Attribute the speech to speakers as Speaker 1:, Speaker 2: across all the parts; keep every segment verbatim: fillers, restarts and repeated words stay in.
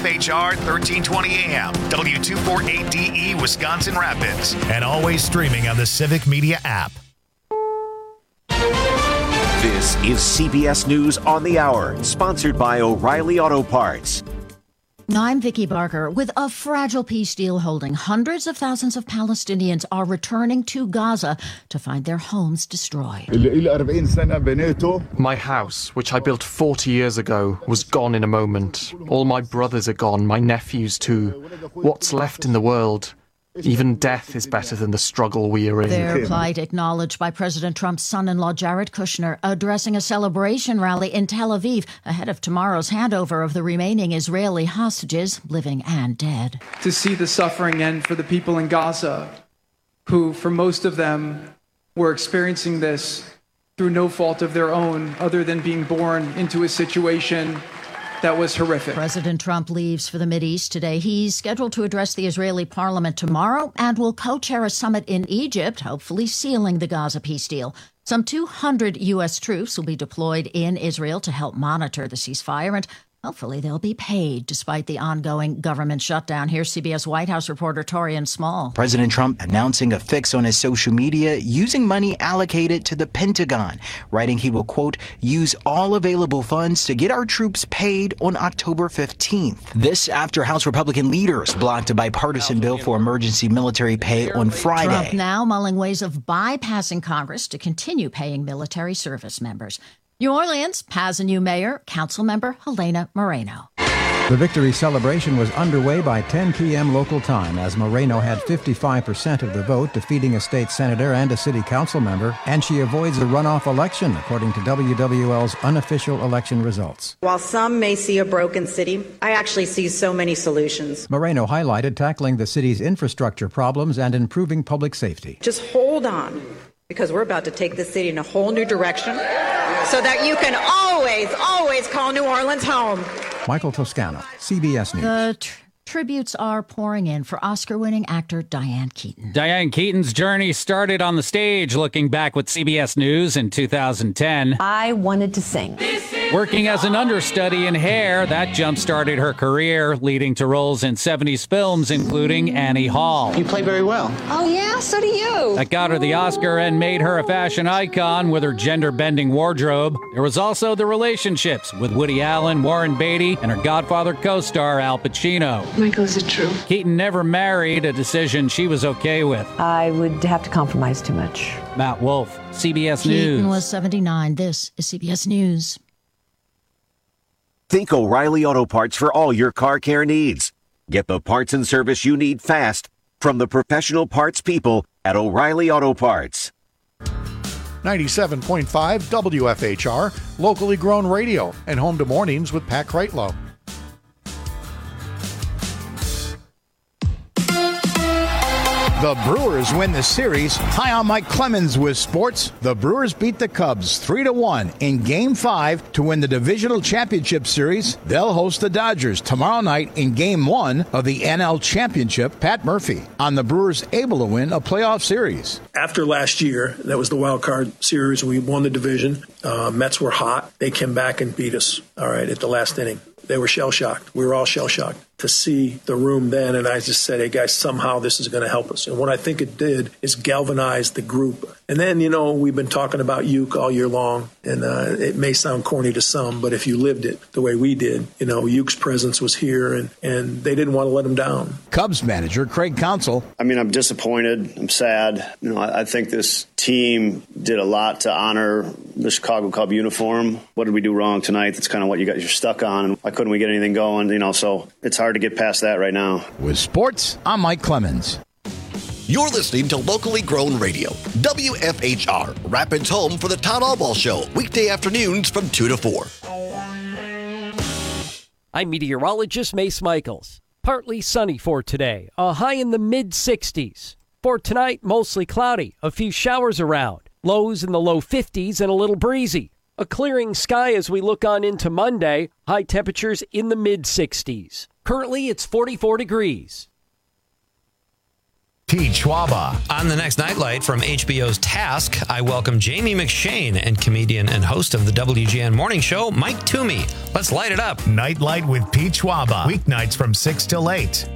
Speaker 1: F H R thirteen twenty A M, W two forty-eight D E, Wisconsin Rapids, and always streaming on the Civic Media app.
Speaker 2: This is C B S News on the Hour, sponsored by O'Reilly Auto Parts.
Speaker 3: I'm Vicki Barker. With a fragile peace deal holding, hundreds of thousands of Palestinians are returning to Gaza to find their homes destroyed.
Speaker 4: My house, which I built forty years ago, was gone in a moment. All my brothers are gone, my nephews too. What's left in the world? Even death is better than the struggle we are in.
Speaker 3: Their plight acknowledged by President Trump's son-in-law Jared Kushner, addressing a celebration rally in Tel Aviv ahead of tomorrow's handover of the remaining Israeli hostages, living and dead.
Speaker 5: To see the suffering end for the people in Gaza, who, for most of them, were experiencing this through no fault of their own, other than being born into a situation that was horrific.
Speaker 3: President Trump leaves for the Mideast today. He's scheduled to address the Israeli parliament tomorrow and will co-chair a summit in Egypt, hopefully sealing the Gaza peace deal. Some two hundred U S troops will be deployed in Israel to help monitor the ceasefire, and hopefully they'll be paid despite the ongoing government shutdown. Here's C B S White House reporter Torian Small.
Speaker 6: President Trump announcing a fix on his social media using money allocated to the Pentagon, writing he will, quote, use all available funds to get our troops paid on October fifteenth. This after House Republican leaders blocked a bipartisan bill for emergency military pay on Friday.
Speaker 3: Trump now mulling ways of bypassing Congress to continue paying military service members. New Orleans has a new mayor, Councilmember Helena Moreno.
Speaker 7: The victory celebration was underway by ten p.m. local time as Moreno had fifty-five percent of the vote, defeating a state senator and a city council member, and she avoids a runoff election, according to W W L's unofficial election results.
Speaker 8: While some may see a broken city, I actually see so many solutions.
Speaker 7: Moreno highlighted tackling the city's infrastructure problems and improving public safety.
Speaker 8: Just hold on, because we're about to take the city in a whole new direction so that you can always, always call New Orleans home.
Speaker 7: Michael Toscano, C B S News.
Speaker 3: The tr- tributes are pouring in for Oscar-winning actor Diane Keaton.
Speaker 9: Diane Keaton's journey started on the stage, looking back with C B S News in two thousand ten.
Speaker 10: I wanted to sing.
Speaker 9: Working as an understudy in Hair, that jump-started her career, leading to roles in seventies films, including Annie Hall.
Speaker 11: You play very well.
Speaker 10: Oh, yeah? So do you.
Speaker 9: That got her the Oscar and made her a fashion icon with her gender-bending wardrobe. There was also the relationships with Woody Allen, Warren Beatty, and her Godfather co-star Al Pacino.
Speaker 10: Michael, is it true?
Speaker 9: Keaton never married, a decision she was okay with.
Speaker 10: I would have to compromise too much.
Speaker 9: Matt Wolf, C B S
Speaker 3: Keaton
Speaker 9: News.
Speaker 3: Keaton was seventy-nine. This is C B S News.
Speaker 2: Think O'Reilly Auto Parts for all your car care needs. Get the parts and service you need fast from the professional parts people at O'Reilly Auto Parts.
Speaker 12: ninety-seven point five W F H R, locally grown radio, and home to mornings with Pat Kreitlow. The Brewers win the series. Hi, I'm Mike Clemens with sports. The Brewers beat the Cubs three to one in Game five to win the Divisional Championship Series. They'll host the Dodgers tomorrow night in Game one of the N L Championship. Pat Murphy on the Brewers able to win a playoff series.
Speaker 13: After last year, that was the wild card series. We won the division. Uh, Mets were hot. They came back and beat us, all right, at the last inning. They were shell-shocked. We were all shell-shocked to see the room then, and I just said, hey, guys, somehow this is going to help us. And what I think it did is galvanize the group. And then, you know, we've been talking about Uke all year long, and uh, it may sound corny to some, but if you lived it the way we did, you know, Uke's presence was here, and, and they didn't want to let him down.
Speaker 12: Cubs manager Craig Counsell.
Speaker 14: I mean, I'm disappointed. I'm sad. You know, I, I think this team did a lot to honor the Chicago Cub uniform. What did we do wrong tonight? That's kind of what you got. You're stuck on. And why couldn't we get anything going? You know, so it's hard to get past that right now.
Speaker 12: With sports, I'm Mike Clemens.
Speaker 15: You're listening to locally grown radio, W F H R, Rapids home for the Todd Allball Show, weekday afternoons from two to four.
Speaker 16: I'm meteorologist Mace Michaels. Partly sunny for today, a high in the mid sixties. For tonight, mostly cloudy, a few showers around, lows in the low fifties and a little breezy. A clearing sky as we look on into Monday, high temperatures in the mid sixties. Currently, it's forty-four degrees.
Speaker 1: Pete Schwaba.
Speaker 11: On the next Nightlight from H B O's Task, I welcome Jamie McShane and comedian and host of the W G N Morning Show, Mike Toomey. Let's light it up.
Speaker 1: Nightlight with Pete Schwaba. Weeknights from six till eight.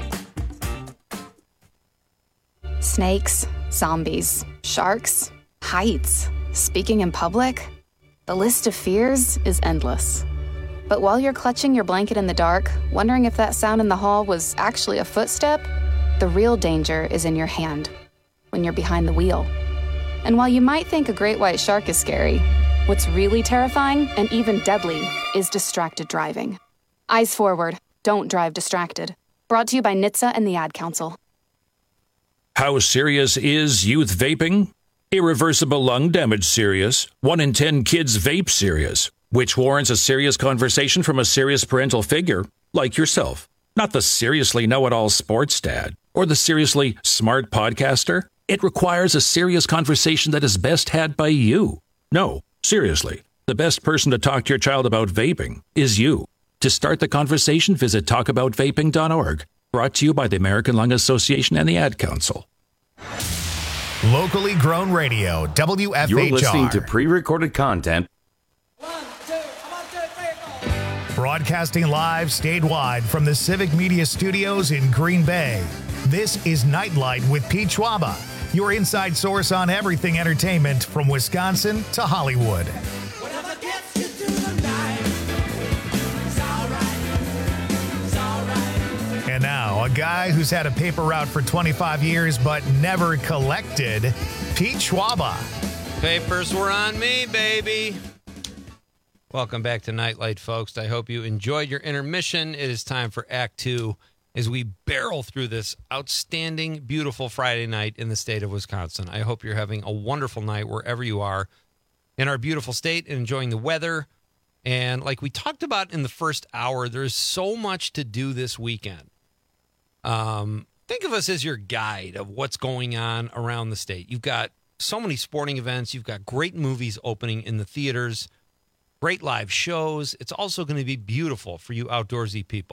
Speaker 17: Snakes, zombies, sharks, heights, speaking in public. The list of fears is endless. But while you're clutching your blanket in the dark, wondering if that sound in the hall was actually a footstep, the real danger is in your hand, when you're behind the wheel. And while you might think a great white shark is scary, what's really terrifying and even deadly is distracted driving. Eyes forward, don't drive distracted. Brought to you by N H T S A and the Ad Council.
Speaker 18: How serious is youth vaping? Irreversible lung damage serious. One in ten kids vape serious, which warrants a serious conversation from a serious parental figure like yourself. Not the seriously know-it-all sports dad or the seriously smart podcaster. It requires a serious conversation that is best had by you. No, seriously, the best person to talk to your child about vaping is you. To start the conversation, visit talk about vaping dot org. Brought to you by the American Lung Association and the Ad Council.
Speaker 1: Locally grown radio, W F H R.
Speaker 19: You're listening to pre-recorded content.
Speaker 1: Broadcasting live statewide from the Civic Media Studios in Green Bay. This is Nightlight with Pete Schwaba, your inside source on everything entertainment from Wisconsin to Hollywood. And now, a guy who's had a paper route for twenty-five years but never collected, Pete Schwaba.
Speaker 11: Papers were on me, baby. Welcome back to Nightlight, folks. I hope you enjoyed your intermission. It is time for Act Two as we barrel through this outstanding, beautiful Friday night in the state of Wisconsin. I hope you're having a wonderful night wherever you are in our beautiful state and enjoying the weather. And like we talked about in the first hour, there's so much to do this weekend. Um, think of us as your guide of what's going on around the state. You've got so many sporting events. You've got great movies opening in the theaters, great live shows. It's also going to be beautiful for you outdoorsy people.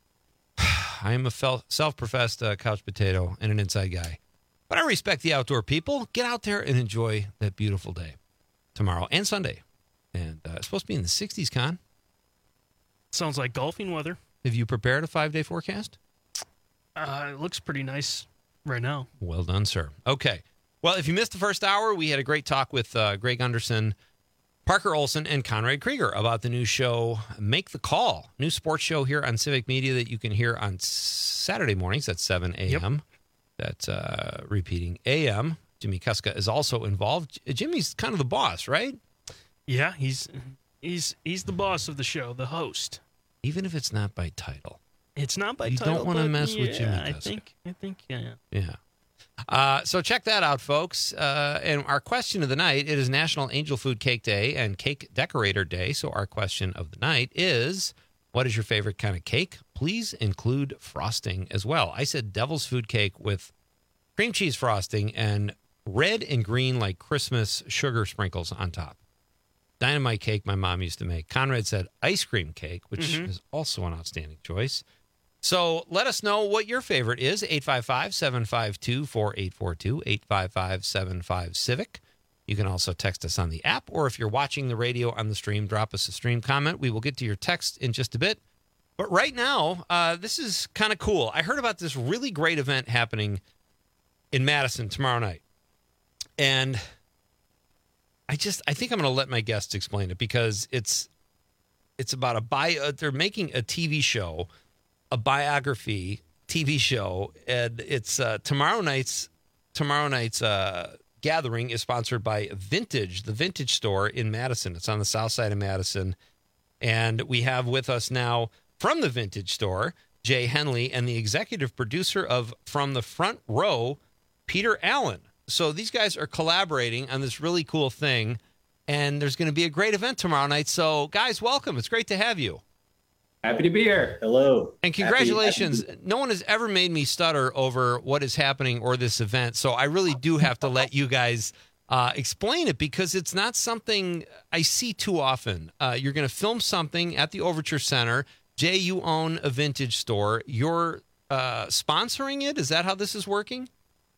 Speaker 11: I am a self-professed uh, couch potato and an inside guy, but I respect the outdoor people. Get out there and enjoy that beautiful day tomorrow and Sunday. And uh, it's supposed to be in the sixties, Con.
Speaker 20: Sounds like golfing weather.
Speaker 11: Have you prepared a five-day forecast?
Speaker 20: Uh, it looks pretty nice right now.
Speaker 11: Well done, sir. Okay. Well, if you missed the first hour, we had a great talk with uh, Greg Gunderson, Parker Olson, and Conrad Krieger about the new show, Make the Call, new sports show here on Civic Media that you can hear on Saturday mornings at seven a.m. Yep. That's uh, repeating A M. Jimmy Kuska is also involved. Jimmy's kind of the boss, right?
Speaker 20: Yeah, he's he's he's the boss of the show, the host.
Speaker 11: Even if it's not by title.
Speaker 20: It's not by
Speaker 11: you
Speaker 20: title.
Speaker 11: You don't want to mess
Speaker 20: yeah,
Speaker 11: with Jimmy Kuska.
Speaker 20: I think, I think, yeah.
Speaker 11: Yeah. Uh, so check that out, folks. Uh, and our question of the night, it is National Angel Food Cake Day and Cake Decorator Day. So our question of the night is, what is your favorite kind of cake? Please include frosting as well. I said devil's food cake with cream cheese frosting and red and green like Christmas sugar sprinkles on top. Dynamite cake my mom used to make. Conrad said ice cream cake, which mm-hmm. is also an outstanding choice. So let us know what your favorite is. eight five five, seven five two, four eight four two, eight five five, seven five, CIVIC. You can also text us on the app, or if you're watching the radio on the stream, drop us a stream comment. We will get to your text in just a bit. But right now, uh, this is kind of cool. I heard about this really great event happening in Madison tomorrow night. And I just, I think I'm going to let my guests explain it because it's, it's about a bio, they're making a T V show, a biography T V show, and it's uh, tomorrow night's tomorrow night's uh, gathering is sponsored by Vintage, the Vintage Store in Madison. It's on the south side of Madison, and we have with us now from the Vintage Store, Jay Henley, and the executive producer of From the Front Row, Peter Allen. So these guys are collaborating on this really cool thing, and there's going to be a great event tomorrow night. So, guys, welcome. It's great to have you.
Speaker 21: Happy to be here. Hello.
Speaker 11: And congratulations. Happy, happy. No one has ever made me stutter over what is happening or this event. So I really do have to let you guys uh, explain it because it's not something I see too often. Uh, you're going to film something at the Overture Center. Jay, you own a Vintage Store. You're uh, sponsoring it? Is that how this is working?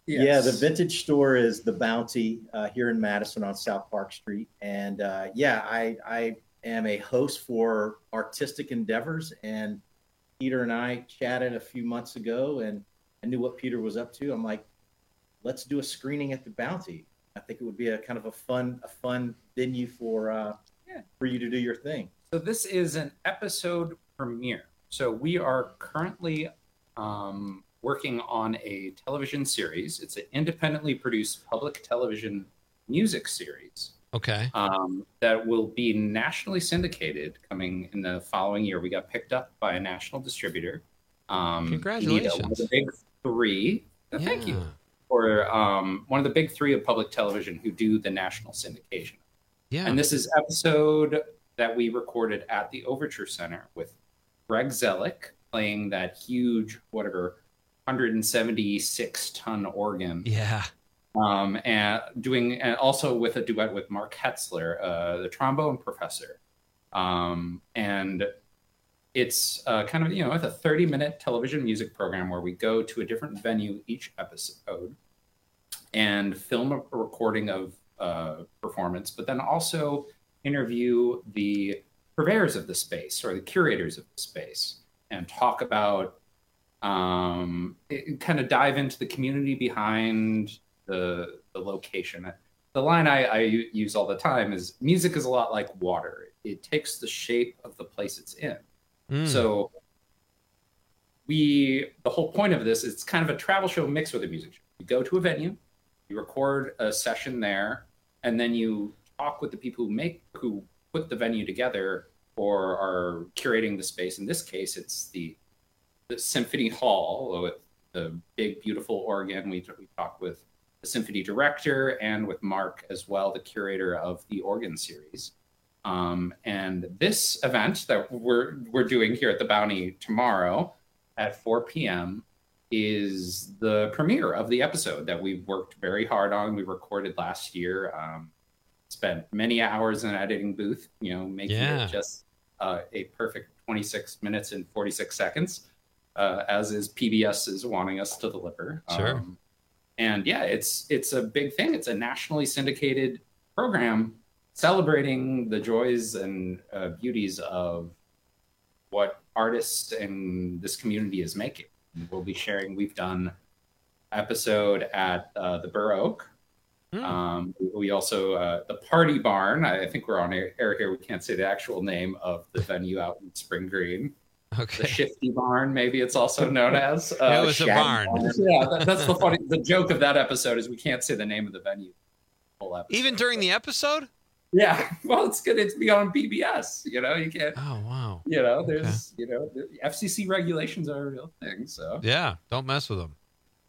Speaker 4: Yes. Yeah, the vintage store is the Bounty uh, here in Madison on South Park Street. And uh, yeah, I, I am a host for Artistic Endeavors. And Peter and I chatted a few months ago, and I knew what Peter was up to. I'm like, let's do a screening at the Bounty. I think it would be a kind of a fun, a fun venue for uh,
Speaker 22: yeah.
Speaker 4: for you to do your thing.
Speaker 22: So this is an episode premiere. So we are currently um, working on a television series. It's an independently produced public television music series.
Speaker 11: Okay.
Speaker 22: Um, that will be nationally syndicated coming in the following year. We got picked up by a national distributor. Um,
Speaker 11: Congratulations.
Speaker 22: One of the big three. Yeah. Thank you. For um, one of the big three of public television who do the national syndication.
Speaker 11: Yeah.
Speaker 22: And this is episode that we recorded at the Overture Center with Greg Zellick playing that huge, whatever, one hundred seventy-six ton organ.
Speaker 11: Yeah.
Speaker 22: Um, and doing, and also with a duet with Mark Hetzler, uh, the trombone professor. Um, and it's uh, kind of, you know, it's a thirty minute television music program where we go to a different venue each episode and film a recording of uh, performance, but then also interview the purveyors of the space or the curators of the space and talk about, um, it, kind of dive into the community behind the the location. The line I, I use all the time is music is a lot like water. It takes the shape of the place it's in. Mm. So we, the whole point of this is it's kind of a travel show mixed with a music show. You go to a venue, you record a session there, and then you talk with the people who make, who put the venue together or are curating the space. In this case, it's the the Symphony Hall with the big, beautiful organ. We, we talked with the symphony director and with Mark as well, the curator of the organ series. Um, and this event that we're we're doing here at the Bounty tomorrow at four p.m. is the premiere of the episode that we worked very hard on. We recorded last year, um, spent many hours in an editing booth, you know, making
Speaker 11: yeah.
Speaker 22: it just uh, a perfect twenty-six minutes and forty-six seconds, uh, as is P B S is wanting us to deliver.
Speaker 11: Sure.
Speaker 22: Um, and yeah, it's it's a big thing. It's a nationally syndicated program celebrating the joys and uh, beauties of what artists and this community is making. We'll be sharing, we've done episode at uh, the Burr Oak. Mm. Um, we also, uh, the Party Barn, I think we're on air here, we can't say the actual name of the venue out in Spring Green.
Speaker 11: Okay.
Speaker 22: The Shifty Barn, maybe it's also known as. Uh,
Speaker 11: it was a barn.
Speaker 22: barn. Yeah, that, that's the funny, the joke of that episode is we can't say the name of the venue. Whole episode.
Speaker 11: Even during the episode?
Speaker 22: Yeah, well, it's good. It's beyond B B S. You know, you can't.
Speaker 11: Oh wow.
Speaker 22: You know, there's, okay. you know, the F C C regulations are a real thing. So
Speaker 11: yeah, don't mess with them.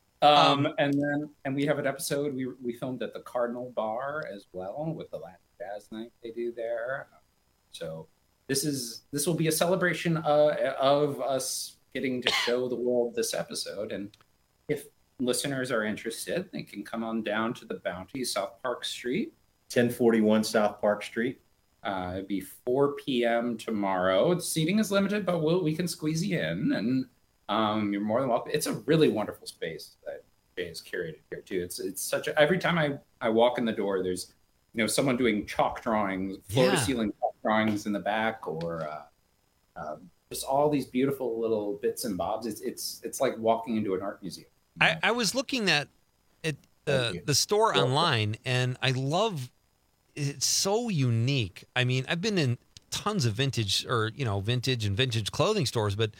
Speaker 22: Um, um, and then, and we have an episode we we filmed at the Cardinal Bar as well with the Latin Jazz Night they do there. So this is this will be a celebration uh, of us getting to show the world this episode. And if listeners are interested, they can come on down to the Bounty, South Park Street.
Speaker 4: ten forty-one South Park Street.
Speaker 22: Uh, it'd be four p.m. tomorrow. The seating is limited, but we'll, we can squeeze you in, and um, you're more than welcome. It's a really wonderful space that Jay has curated here too. It's it's such a, every time I, I walk in the door, there's you know someone doing chalk drawings, floor to ceiling chalk drawings in the back, or uh, uh, just all these beautiful little bits and bobs. It's it's it's like walking into an art museum.
Speaker 11: I, I was looking at it, uh, the store online, and I love. It's so unique. I mean, I've been in tons of vintage or, you know, vintage and vintage clothing stores, but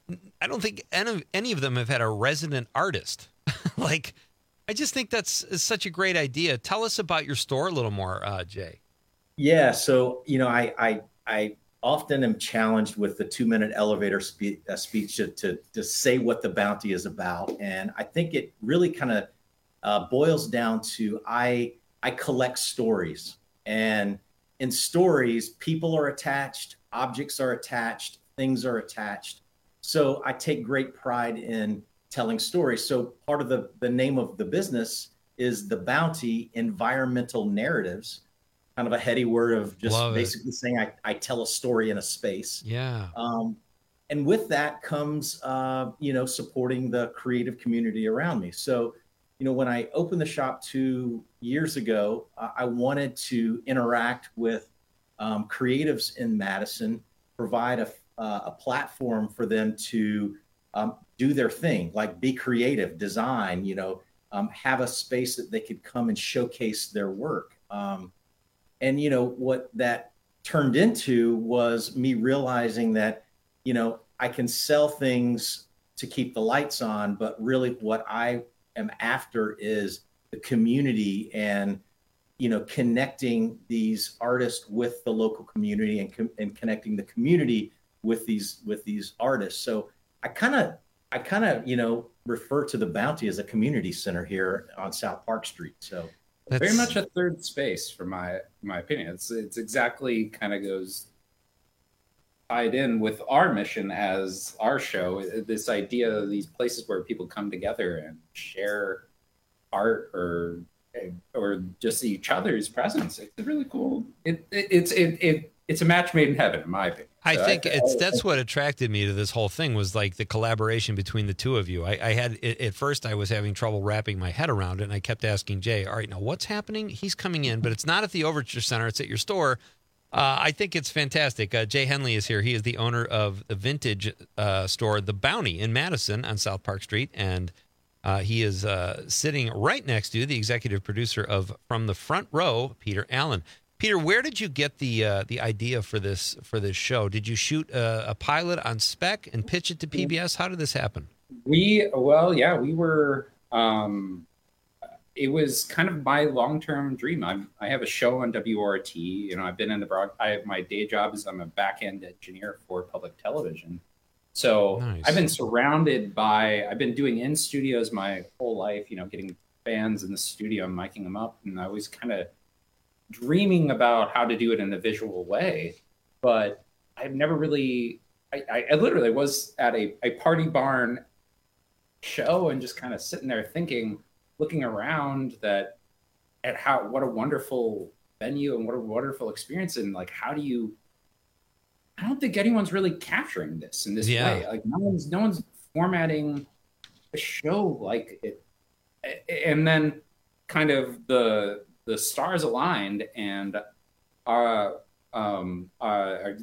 Speaker 11: I don't think any of, any of them have had a resident artist. Like, I just think that's is such a great idea. Tell us about your store a little more, uh, Jay.
Speaker 4: Yeah. So, you know, I, I, I often am challenged with the two minute elevator spe- uh, speech to, to, to say what the Bounty is about. And I think it really kind of uh, boils down to, I, I collect stories. And in stories, people are attached, objects are attached, things are attached. So I take great pride in telling stories. So part of the, the name of the business is the Bounty Environmental Narratives, kind of a heady word of just Love basically it. saying I, I tell a story in a space.
Speaker 11: Yeah.
Speaker 4: Um, and with that comes, uh, you know, supporting the creative community around me. So you know, when I opened the shop two years ago, uh, I wanted to interact with um, creatives in Madison, provide a, uh, a platform for them to um, do their thing, like be creative, design, you know, um, have a space that they could come and showcase their work. Um, and, you know, what that turned into was me realizing that, you know, I can sell things to keep the lights on, but really what I am after is the community and, you know, connecting these artists with the local community and, com- and connecting the community with these, with these artists. So I kind of, I kind of, you know, refer to the Bounty as a community center here on South Park Street. So
Speaker 22: That's... very much a third space for my, my opinion. It's, it's exactly kind of goes tied in with our mission as our show, this idea of these places where people come together and share art or or just each other's presence. It's really cool. It, it it's it, it it's a match made in heaven, in my opinion.
Speaker 11: I
Speaker 22: so
Speaker 11: think
Speaker 22: I,
Speaker 11: it's
Speaker 22: I,
Speaker 11: that's what attracted me to this whole thing was like the collaboration between the two of you. I, I had at first I was having trouble wrapping my head around it, and I kept asking Jay, "All right, now what's happening? He's coming in, but it's not at the Overture Center; it's at your store." Uh, I think it's fantastic. Uh, Jay Henley is here. He is the owner of the vintage uh, store, The Bounty, in Madison on South Park Street, and uh, he is uh, sitting right next to the executive producer of From the Front Row, Peter Allen. Peter, where did you get the uh, the idea for this for this show? Did you shoot a, a pilot on spec and pitch it to P B S? How did this happen?
Speaker 22: We well, yeah, we were. Um, it was kind of my long-term dream. I'm, I have a show on W R T. You know, I've been in the broad. I have my day job is I'm a back-end engineer for public television. So nice. I've been surrounded by. I've been doing in studios my whole life. You know, getting bands in the studio and miking them up, and I was kind of dreaming about how to do it in a visual way. But I've never really. I, I, I literally was at a, a party barn show and just kind of sitting there thinking. Looking around that at how what a wonderful venue and what a wonderful experience, and like how do you I don't think anyone's really capturing this in this
Speaker 11: yeah.
Speaker 22: way. Like no one's no one's formatting a show like it. And then kind of the the stars aligned, and our um our,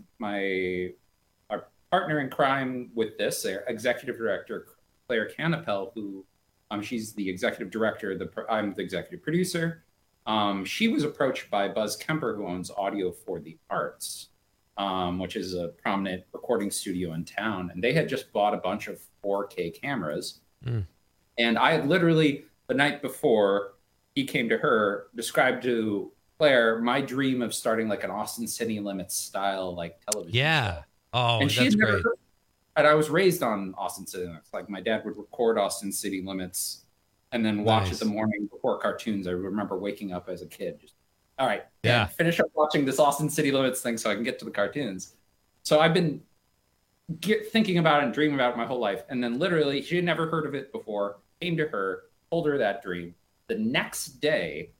Speaker 22: my our partner in crime with this, our executive director Claire Canapel, who Um, she's the executive director. The I'm the executive producer. Um, she was approached by Buzz Kemper, who owns Audio for the Arts, um, which is a prominent recording studio in town. And they had just bought a bunch of four K cameras. Mm. And I had literally, the night before he came to her, described to Claire my dream of starting like an Austin City Limits style like television
Speaker 11: Yeah.
Speaker 22: show.
Speaker 11: Oh,
Speaker 22: and
Speaker 11: that's
Speaker 22: she had never
Speaker 11: great.
Speaker 22: heard, and I was raised on Austin City Limits. Like my dad would record Austin City Limits and then watch
Speaker 11: Nice.
Speaker 22: it the morning before cartoons. I remember waking up as a kid. Just, all right,
Speaker 11: Yeah.
Speaker 22: finish up watching this Austin City Limits thing so I can get to the cartoons. So I've been get, thinking about it and dreaming about it my whole life. And then literally, she had never heard of it before, came to her, told her that dream. The next day,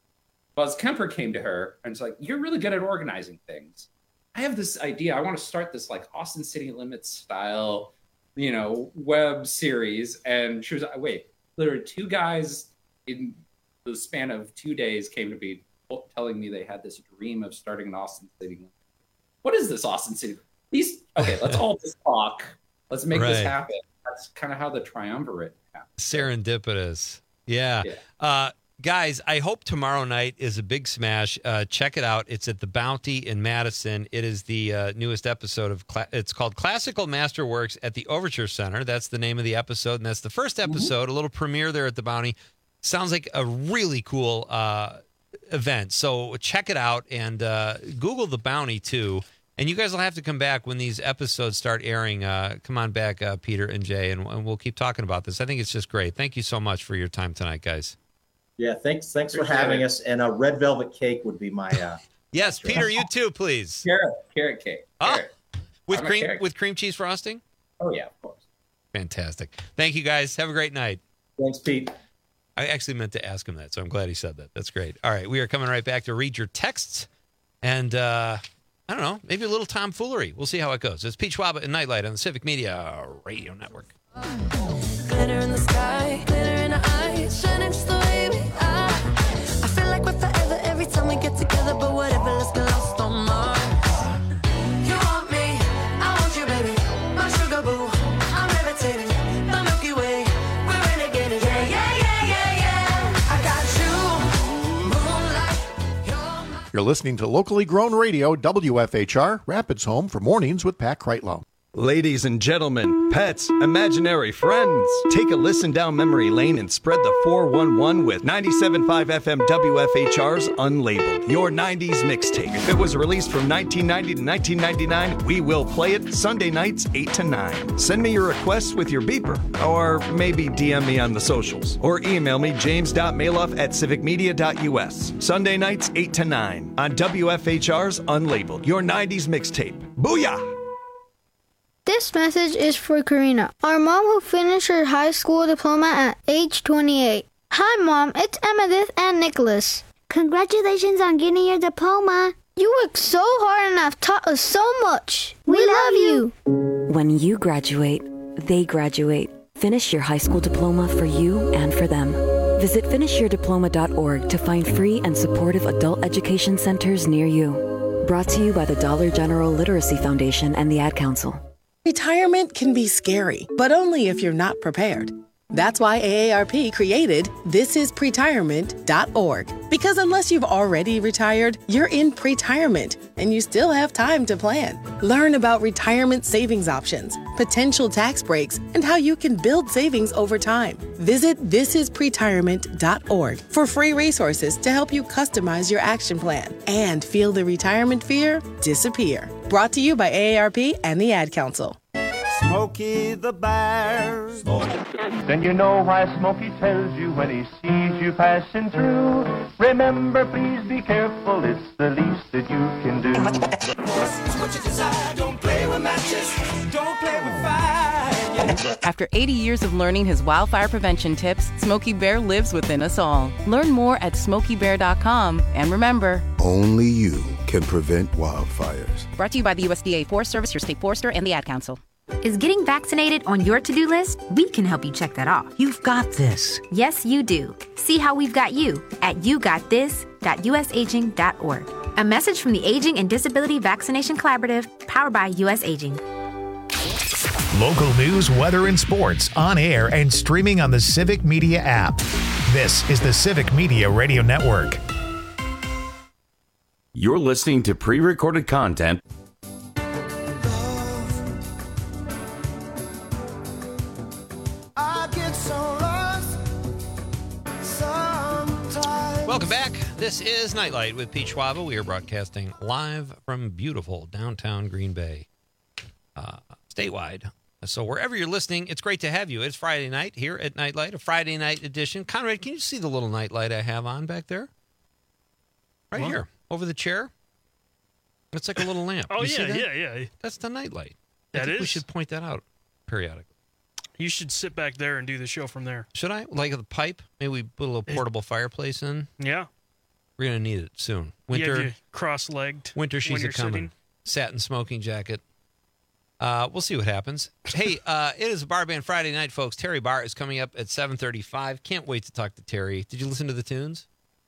Speaker 22: Buzz Kemper came to her and was like, "You're really good at organizing things. I have this idea. I want to start this like Austin City Limits style, you know, web series." And she was like, wait, literally two guys in the span of two days came to me telling me they had this dream of starting an Austin City Limits. What is this Austin City? These, okay, let's all just talk. Let's make this
Speaker 11: Right.
Speaker 22: happen. That's kind of how the triumvirate happened.
Speaker 11: Serendipitous. Yeah.
Speaker 22: Yeah.
Speaker 11: Uh, guys, I hope tomorrow night is a big smash. Uh, check it out. It's at the Bounty in Madison. It is the uh, newest episode of, Cla- it's called Classical Masterworks at the Overture Center. That's the name of the episode, and that's the first episode, mm-hmm. a little premiere there at the Bounty. Sounds like a really cool uh, event. So check it out, and uh, Google the Bounty, too. And you guys will have to come back when these episodes start airing. Uh, come on back, uh, Peter and Jay, and, and we'll keep talking about this. I think it's just great. Thank you so much for your time tonight, guys.
Speaker 4: Yeah, thanks thanks for
Speaker 22: Appreciate
Speaker 4: having
Speaker 22: it.
Speaker 4: us. And a red velvet cake would be my... Uh,
Speaker 11: Yes, Peter, you too, please.
Speaker 22: Carrot, carrot cake.
Speaker 11: Oh,
Speaker 22: Carrot.
Speaker 11: with
Speaker 22: I'm a
Speaker 11: cream
Speaker 22: carrot.
Speaker 11: with cream cheese frosting?
Speaker 22: Oh, yeah, of course.
Speaker 11: Fantastic. Thank you, guys. Have a great night.
Speaker 4: Thanks, Pete.
Speaker 11: I actually meant to ask him that, so I'm glad he said that. That's great. All right, we are coming right back to read your texts. And, uh, I don't know, maybe a little tomfoolery. We'll see how it goes. It's Pete Schwab and Nightlight on the Civic Media Radio Network.
Speaker 5: Glitter in the sky, glitter in the eyes, shining You're listening to locally grown radio, W F H R, Rapids Home for Mornings with Pat Kreitlow.
Speaker 6: Ladies and gentlemen, pets, imaginary friends, take a listen down memory lane and spread the four one one with ninety-seven point five F M W F H R's Unlabeled, your nineties mixtape. If it was released from nineteen ninety to nineteen ninety-nine, we will play it Sunday nights eight to nine. Send me your requests with your beeper, or maybe D M me on the socials, or email me james.maloff at civicmedia.us. Sunday nights eight to nine on W F H R's Unlabeled, your nineties mixtape. Booyah!
Speaker 23: This message is for Karina, our mom who finished her high school diploma at age twenty-eight. Hi, Mom. It's Emmettith and Nicholas. Congratulations on getting your diploma. You worked so hard and have taught us so much. We, we love you.
Speaker 24: When you graduate, they graduate. Finish your high school diploma for you and for them. Visit finish your diploma dot org to find free and supportive adult education centers near you. Brought to you by the Dollar General Literacy Foundation and the Ad Council.
Speaker 25: Retirement can be scary, but only if you're not prepared. That's why A A R P created this is pretirement dot org. Because unless you've already retired, you're in pretirement, and you still have time to plan. Learn about retirement savings options, potential tax breaks, and how you can build savings over time. Visit this is pretirement dot org for free resources to help you customize your action plan and feel the retirement fear disappear. Brought to you by A A R P and the Ad Council.
Speaker 26: Smokey the Bear.
Speaker 27: Then you know why Smokey tells you when he sees you passing through. Remember, please be careful, it's the least that you can do.
Speaker 26: What you desire, don't play with matches, don't play with fire.
Speaker 28: After eighty years of learning his wildfire prevention tips, Smokey Bear lives within us all. Learn more at smokey bear dot com. And remember,
Speaker 29: only you can prevent wildfires.
Speaker 28: Brought to you by the U S D A Forest Service, your state forester, and the Ad Council.
Speaker 30: Is getting vaccinated on your to-do list? We can help you check that off.
Speaker 31: You've got this.
Speaker 30: Yes, you do. See how we've got you at you got this dot u s aging dot org. A message from the Aging and Disability Vaccination Collaborative, powered by U S Aging.
Speaker 1: Local news, weather, and sports on air and streaming on the Civic Media app. This is the Civic Media Radio Network.
Speaker 19: You're listening to pre-recorded content.
Speaker 11: Welcome back. This is Nightlight with Pete Schwaba. We are broadcasting live from beautiful downtown Green Bay, uh, statewide. So wherever you're listening, it's great to have you. It's Friday night here at Nightlight, a Friday night edition. Conrad, can you see the little nightlight I have on back there? Right what? Here, over the chair. It's like a little lamp.
Speaker 20: Oh,
Speaker 11: you
Speaker 20: yeah, yeah, yeah.
Speaker 11: That's the nightlight.
Speaker 20: That
Speaker 11: I think
Speaker 20: is?
Speaker 11: We should point that out periodically.
Speaker 20: You should sit back there and do the show from there.
Speaker 11: Should I? Like the pipe? Maybe we put a little portable fireplace in?
Speaker 20: Yeah.
Speaker 11: We're going to need it soon. Winter.
Speaker 20: You cross-legged.
Speaker 11: Winter, she's a coming. Satin smoking jacket. Uh, we'll see what happens. Hey, uh, it is a Bar Band Friday night, folks. Terry Barr is coming up at seven thirty-five. Can't wait to talk to Terry. Did you listen to the tunes?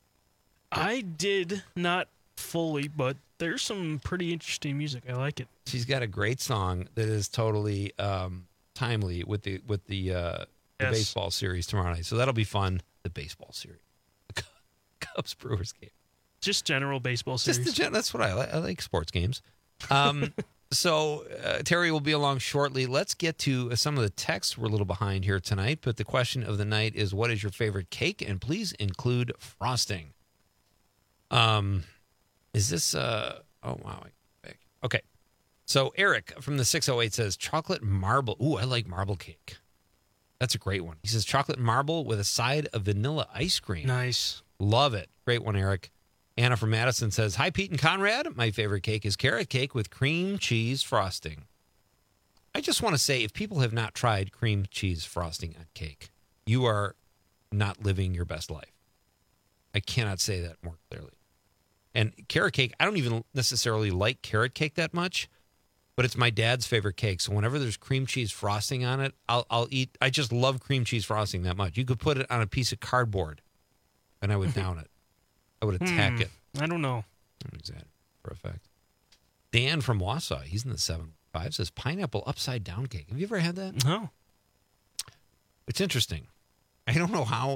Speaker 20: I did not fully, but there's some pretty interesting music. I like it.
Speaker 11: She's got a great song that is totally um, timely with the with the, uh, the
Speaker 20: yes.
Speaker 11: baseball series tomorrow night. So that'll be fun. The baseball series, the Cubs Brewers game,
Speaker 20: just general baseball series.
Speaker 11: Just the gen- that's what I like. I like sports games. Um, so uh, Terry will be along shortly. Let's get to uh, some of the texts. We're a little behind here tonight, but the question of the night is, what is your favorite cake? And please include frosting. Um, is this? Uh, oh wow. Okay. So Eric from the six oh eight says chocolate marble. Ooh, I like marble cake. That's a great one. He says chocolate marble with a side of vanilla ice cream.
Speaker 20: Nice.
Speaker 11: Love it. Great one, Eric. Anna from Madison says, hi, Pete and Conrad. My favorite cake is carrot cake with cream cheese frosting. I just want to say, if people have not tried cream cheese frosting on cake, you are not living your best life. I cannot say that more clearly. And carrot cake, I don't even necessarily like carrot cake that much, but it's my dad's favorite cake. So whenever there's cream cheese frosting on it, I'll, I'll eat. I just love cream cheese frosting that much. You could put it on a piece of cardboard, and I would down it. I would attack
Speaker 20: hmm,
Speaker 11: it.
Speaker 20: I don't know.
Speaker 11: Exactly. For a fact. Dan from Wausau, he's in the seven five, says pineapple upside down cake. Have you ever had that?
Speaker 20: No.
Speaker 11: It's interesting. I don't know how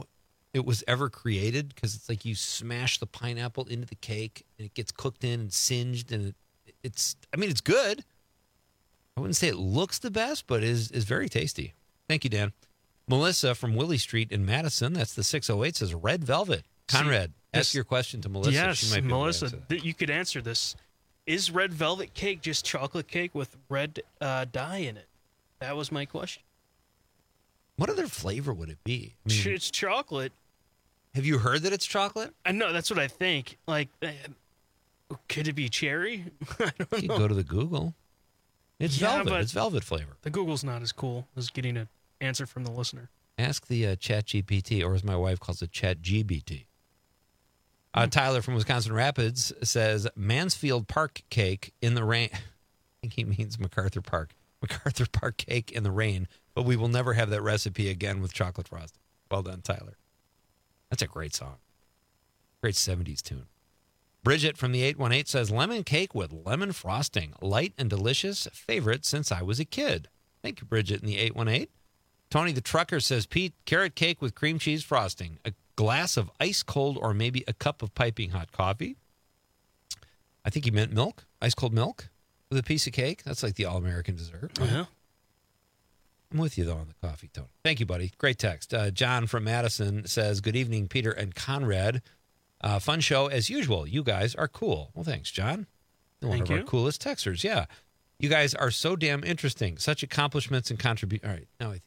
Speaker 11: it was ever created, because it's like you smash the pineapple into the cake and it gets cooked in and singed, and it, it's, I mean, it's good. I wouldn't say it looks the best, but is is very tasty. Thank you, Dan. Melissa from Willie Street in Madison, that's the six oh eight, says red velvet. Conrad,
Speaker 20: See,
Speaker 11: ask
Speaker 20: this,
Speaker 11: your question to Melissa.
Speaker 20: Yes,
Speaker 11: she might be
Speaker 20: Melissa, th- you could answer this. Is red velvet cake just chocolate cake with red uh, dye in it? That was my question.
Speaker 11: What other flavor would it be? I mean,
Speaker 20: It's chocolate.
Speaker 11: Have you heard that it's chocolate?
Speaker 20: I know, that's what I think. Like, uh, could it be cherry? I don't
Speaker 11: You
Speaker 20: know.
Speaker 11: go to the Google. It's
Speaker 20: Yeah,
Speaker 11: velvet.
Speaker 20: but
Speaker 11: It's velvet flavor.
Speaker 20: The Google's not as cool as getting an answer from the listener.
Speaker 11: Ask the uh, Chat G P T, or as my wife calls it, Chat G B T. Uh, Tyler from Wisconsin Rapids says, Mansfield Park cake in the rain. I think he means MacArthur Park. MacArthur Park cake in the rain, but we will never have that recipe again with chocolate frosting. Well done, Tyler. That's a great song. Great seventies tune. Bridget from the eight one eight says, lemon cake with lemon frosting. Light and delicious. Favorite since I was a kid. Thank you, Bridget in the eight one eight. Tony the Trucker says, Pete, carrot cake with cream cheese frosting. A glass of ice cold or maybe a cup of piping hot coffee. I think he meant milk. Ice cold milk with a piece of cake. That's like the all-American dessert. Right?
Speaker 20: Uh-huh.
Speaker 11: I'm with you, though, on the coffee, Tony. Thank you, buddy. Great text. Uh, John from Madison says, good evening, Peter and Conrad. Uh, fun show as usual. You guys are cool. Well, thanks, John. One
Speaker 20: Thank
Speaker 11: of
Speaker 20: you.
Speaker 11: our coolest texters. Yeah. You guys are so damn interesting. Such accomplishments and contribute. All right. Now I think.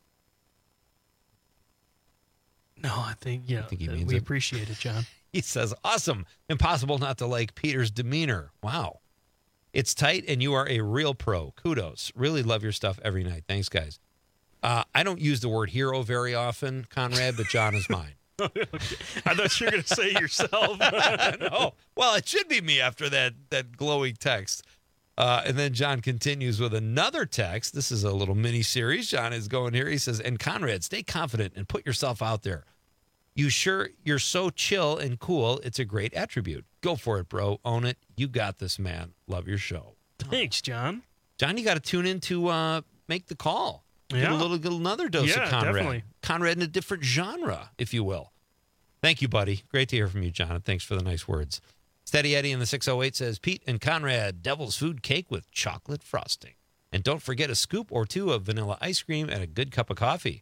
Speaker 20: No, I think, yeah,
Speaker 11: think he
Speaker 20: uh,
Speaker 11: means
Speaker 20: we
Speaker 11: it.
Speaker 20: appreciate it, John.
Speaker 11: He says, awesome. Impossible not to like Peter's demeanor. Wow. It's tight, and you are a real pro. Kudos. Really love your stuff every night. Thanks, guys. Uh, I don't use the word hero very often, Conrad, but John is mine.
Speaker 20: Okay. I thought you were going to say it yourself.
Speaker 11: No. Well, it should be me after that, that glowing text. Uh, and then John continues with another text. This is a little mini series. John is going here. He says, and Conrad, stay confident and put yourself out there. You sure you're so chill and cool. It's a great attribute. Go for it, bro. Own it. You got this, man. Love your show.
Speaker 20: Thanks, John.
Speaker 11: John, you got to tune in to uh, make the call. Get
Speaker 20: Yeah.
Speaker 11: a little, get another dose
Speaker 20: Yeah,
Speaker 11: of Conrad.
Speaker 20: definitely.
Speaker 11: Conrad in a different genre, if you will. Thank you, buddy. Great to hear from you, John, and thanks for the nice words. Steady Eddie in the six oh eight says, Pete and Conrad, devil's food cake with chocolate frosting. And don't forget a scoop or two of vanilla ice cream and a good cup of coffee.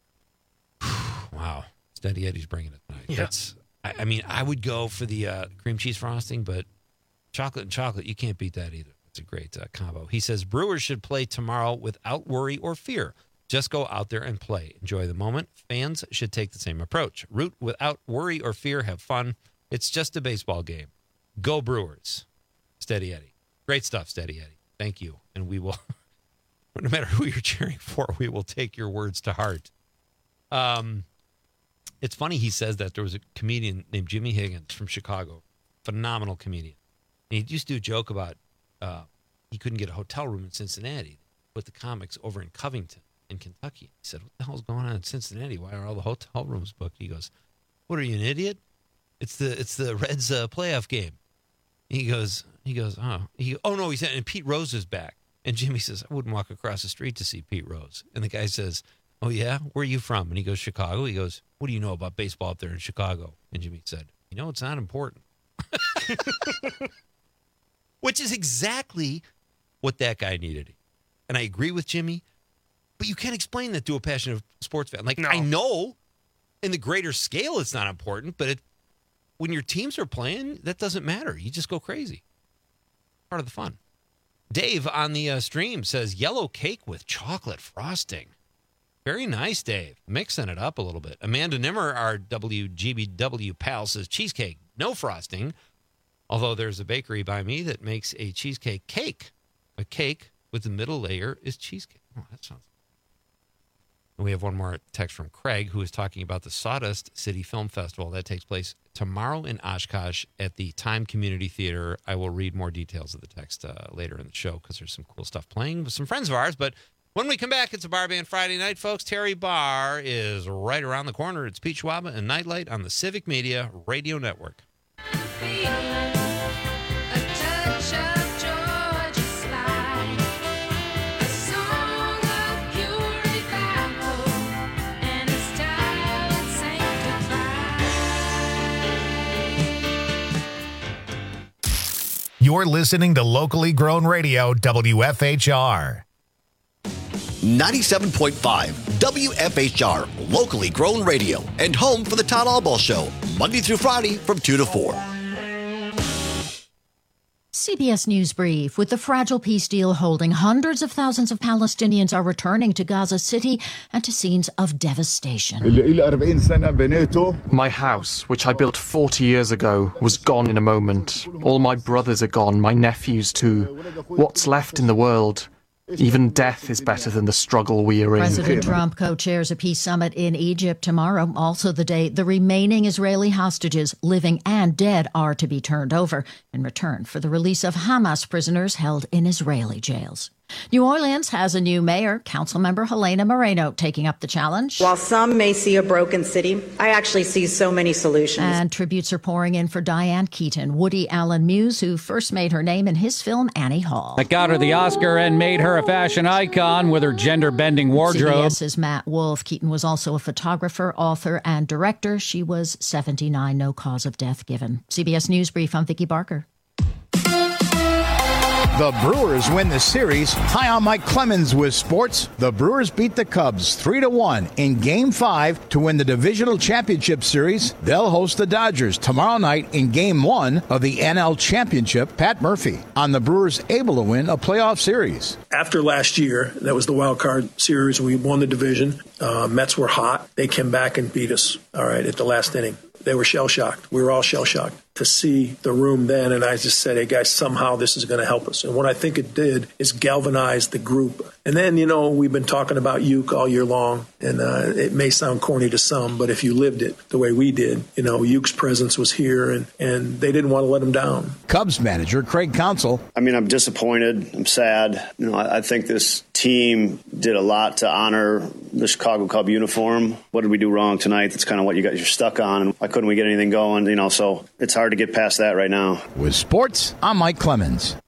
Speaker 11: Wow. Steady Eddie's bringing it tonight.
Speaker 20: Yeah.
Speaker 11: That's, I, I mean, I would go for the uh, cream cheese frosting, but chocolate and chocolate, you can't beat that either. It's a great uh, combo. He says, Brewers should play tomorrow without worry or fear. Just go out there and play. Enjoy the moment. Fans should take the same approach. Root without worry or fear. Have fun. It's just a baseball game. Go Brewers. Steady Eddie. Great stuff, Steady Eddie. Thank you. And we will, no matter who you're cheering for, we will take your words to heart. Um, It's funny he says that. There was a comedian named Jimmy Higgins from Chicago. Phenomenal comedian. And he used to do a joke about uh, he couldn't get a hotel room in Cincinnati with the comics over in Covington in Kentucky. He said, what the hell's going on in Cincinnati? Why are all the hotel rooms booked? He goes, what, are you, an idiot? It's the it's the Reds uh, playoff game. He goes, he goes, oh, he, oh no, he said, and Pete Rose is back. And Jimmy says, I wouldn't walk across the street to see Pete Rose. And the guy says, oh yeah, where are you from? And he goes, Chicago. He goes, what do you know about baseball up there in Chicago? And Jimmy said, you know, it's not important. Which is exactly what that guy needed. And I agree with Jimmy, but you can't explain that to a passionate sports fan. Like,
Speaker 20: No.
Speaker 11: I know in the greater scale it's not important, but it, when your teams are playing, that doesn't matter. You just go crazy. Part of the fun. Dave on the uh, stream says, yellow cake with chocolate frosting. Very nice, Dave. Mixing it up a little bit. Amanda Nimmer, our W G B W pal, says cheesecake, no frosting. Although there's a bakery by me that makes a cheesecake cake. A cake with the middle layer is cheesecake. Oh, that sounds. And we have one more text from Craig, who is talking about the Sawdust City Film Festival that takes place tomorrow in Oshkosh at the Time Community Theater. I will read more details of the text uh, later in the show because there's some cool stuff playing with some friends of ours. But when we come back, it's a Bar Band Friday night, folks. Terry Barr is right around the corner. It's Pete Schwaba and Nightlight on the Civic Media Radio Network.
Speaker 1: You're listening to locally grown radio W F H R.
Speaker 2: ninety-seven point five W F H R, locally grown radio, and home for the Todd Albaugh Show, Monday through Friday from two to four.
Speaker 3: C B S News Brief. With the fragile peace deal holding, hundreds of thousands of Palestinians are returning to Gaza City and to scenes of devastation.
Speaker 7: My house, which I built forty years ago, was gone in a moment. All my brothers are gone, my nephews too. What's left in the world? Even death is better than the struggle we are in.
Speaker 3: President Trump co-chairs a peace summit in Egypt tomorrow, also the day the remaining Israeli hostages, living and dead, are to be turned over in return for the release of Hamas prisoners held in Israeli jails. New Orleans has a new mayor, Councilmember Helena Moreno, taking up the challenge.
Speaker 8: While some may see a broken city, I actually see so many solutions.
Speaker 3: And tributes are pouring in for Diane Keaton, Woody Allen muse, who first made her name in his film Annie Hall.
Speaker 9: That got her the Oscar and made her a fashion icon with her gender-bending wardrobe.
Speaker 3: CBS's Matt Wolf. Keaton was also a photographer, author, and director. She was seventy-nine, no cause of death given. C B S News Brief, I'm Vicki Barker.
Speaker 10: The Brewers win the series. Hi, I'm Mike Clemens with sports. The Brewers beat the Cubs three to one in Game five to win the Divisional Championship Series. They'll host the Dodgers tomorrow night in Game one of the N L Championship. Pat Murphy on the Brewers able to win a playoff series.
Speaker 12: After last year, that was the wild card series. We won the division. Uh, Mets were hot. They came back and beat us, all right, at the last inning. They were shell-shocked. We were all shell-shocked to see the room then, and I just said, hey, guys, somehow this is going to help us. And what I think it did is galvanize the group. And then, you know, we've been talking about Uke all year long, and uh, it may sound corny to some, but if you lived it the way we did, you know, Uke's presence was here, and, and they didn't want to let him down.
Speaker 10: Cubs manager Craig Counsell.
Speaker 13: I mean, I'm disappointed. I'm sad. You know, I, I think this team did a lot to honor the Chicago Cub uniform. What did we do wrong tonight? That's kind of what you got, you're stuck on. And why couldn't we get anything going? You know, so it's hard to get past that right now.
Speaker 10: With sports, I'm Mike Clemens.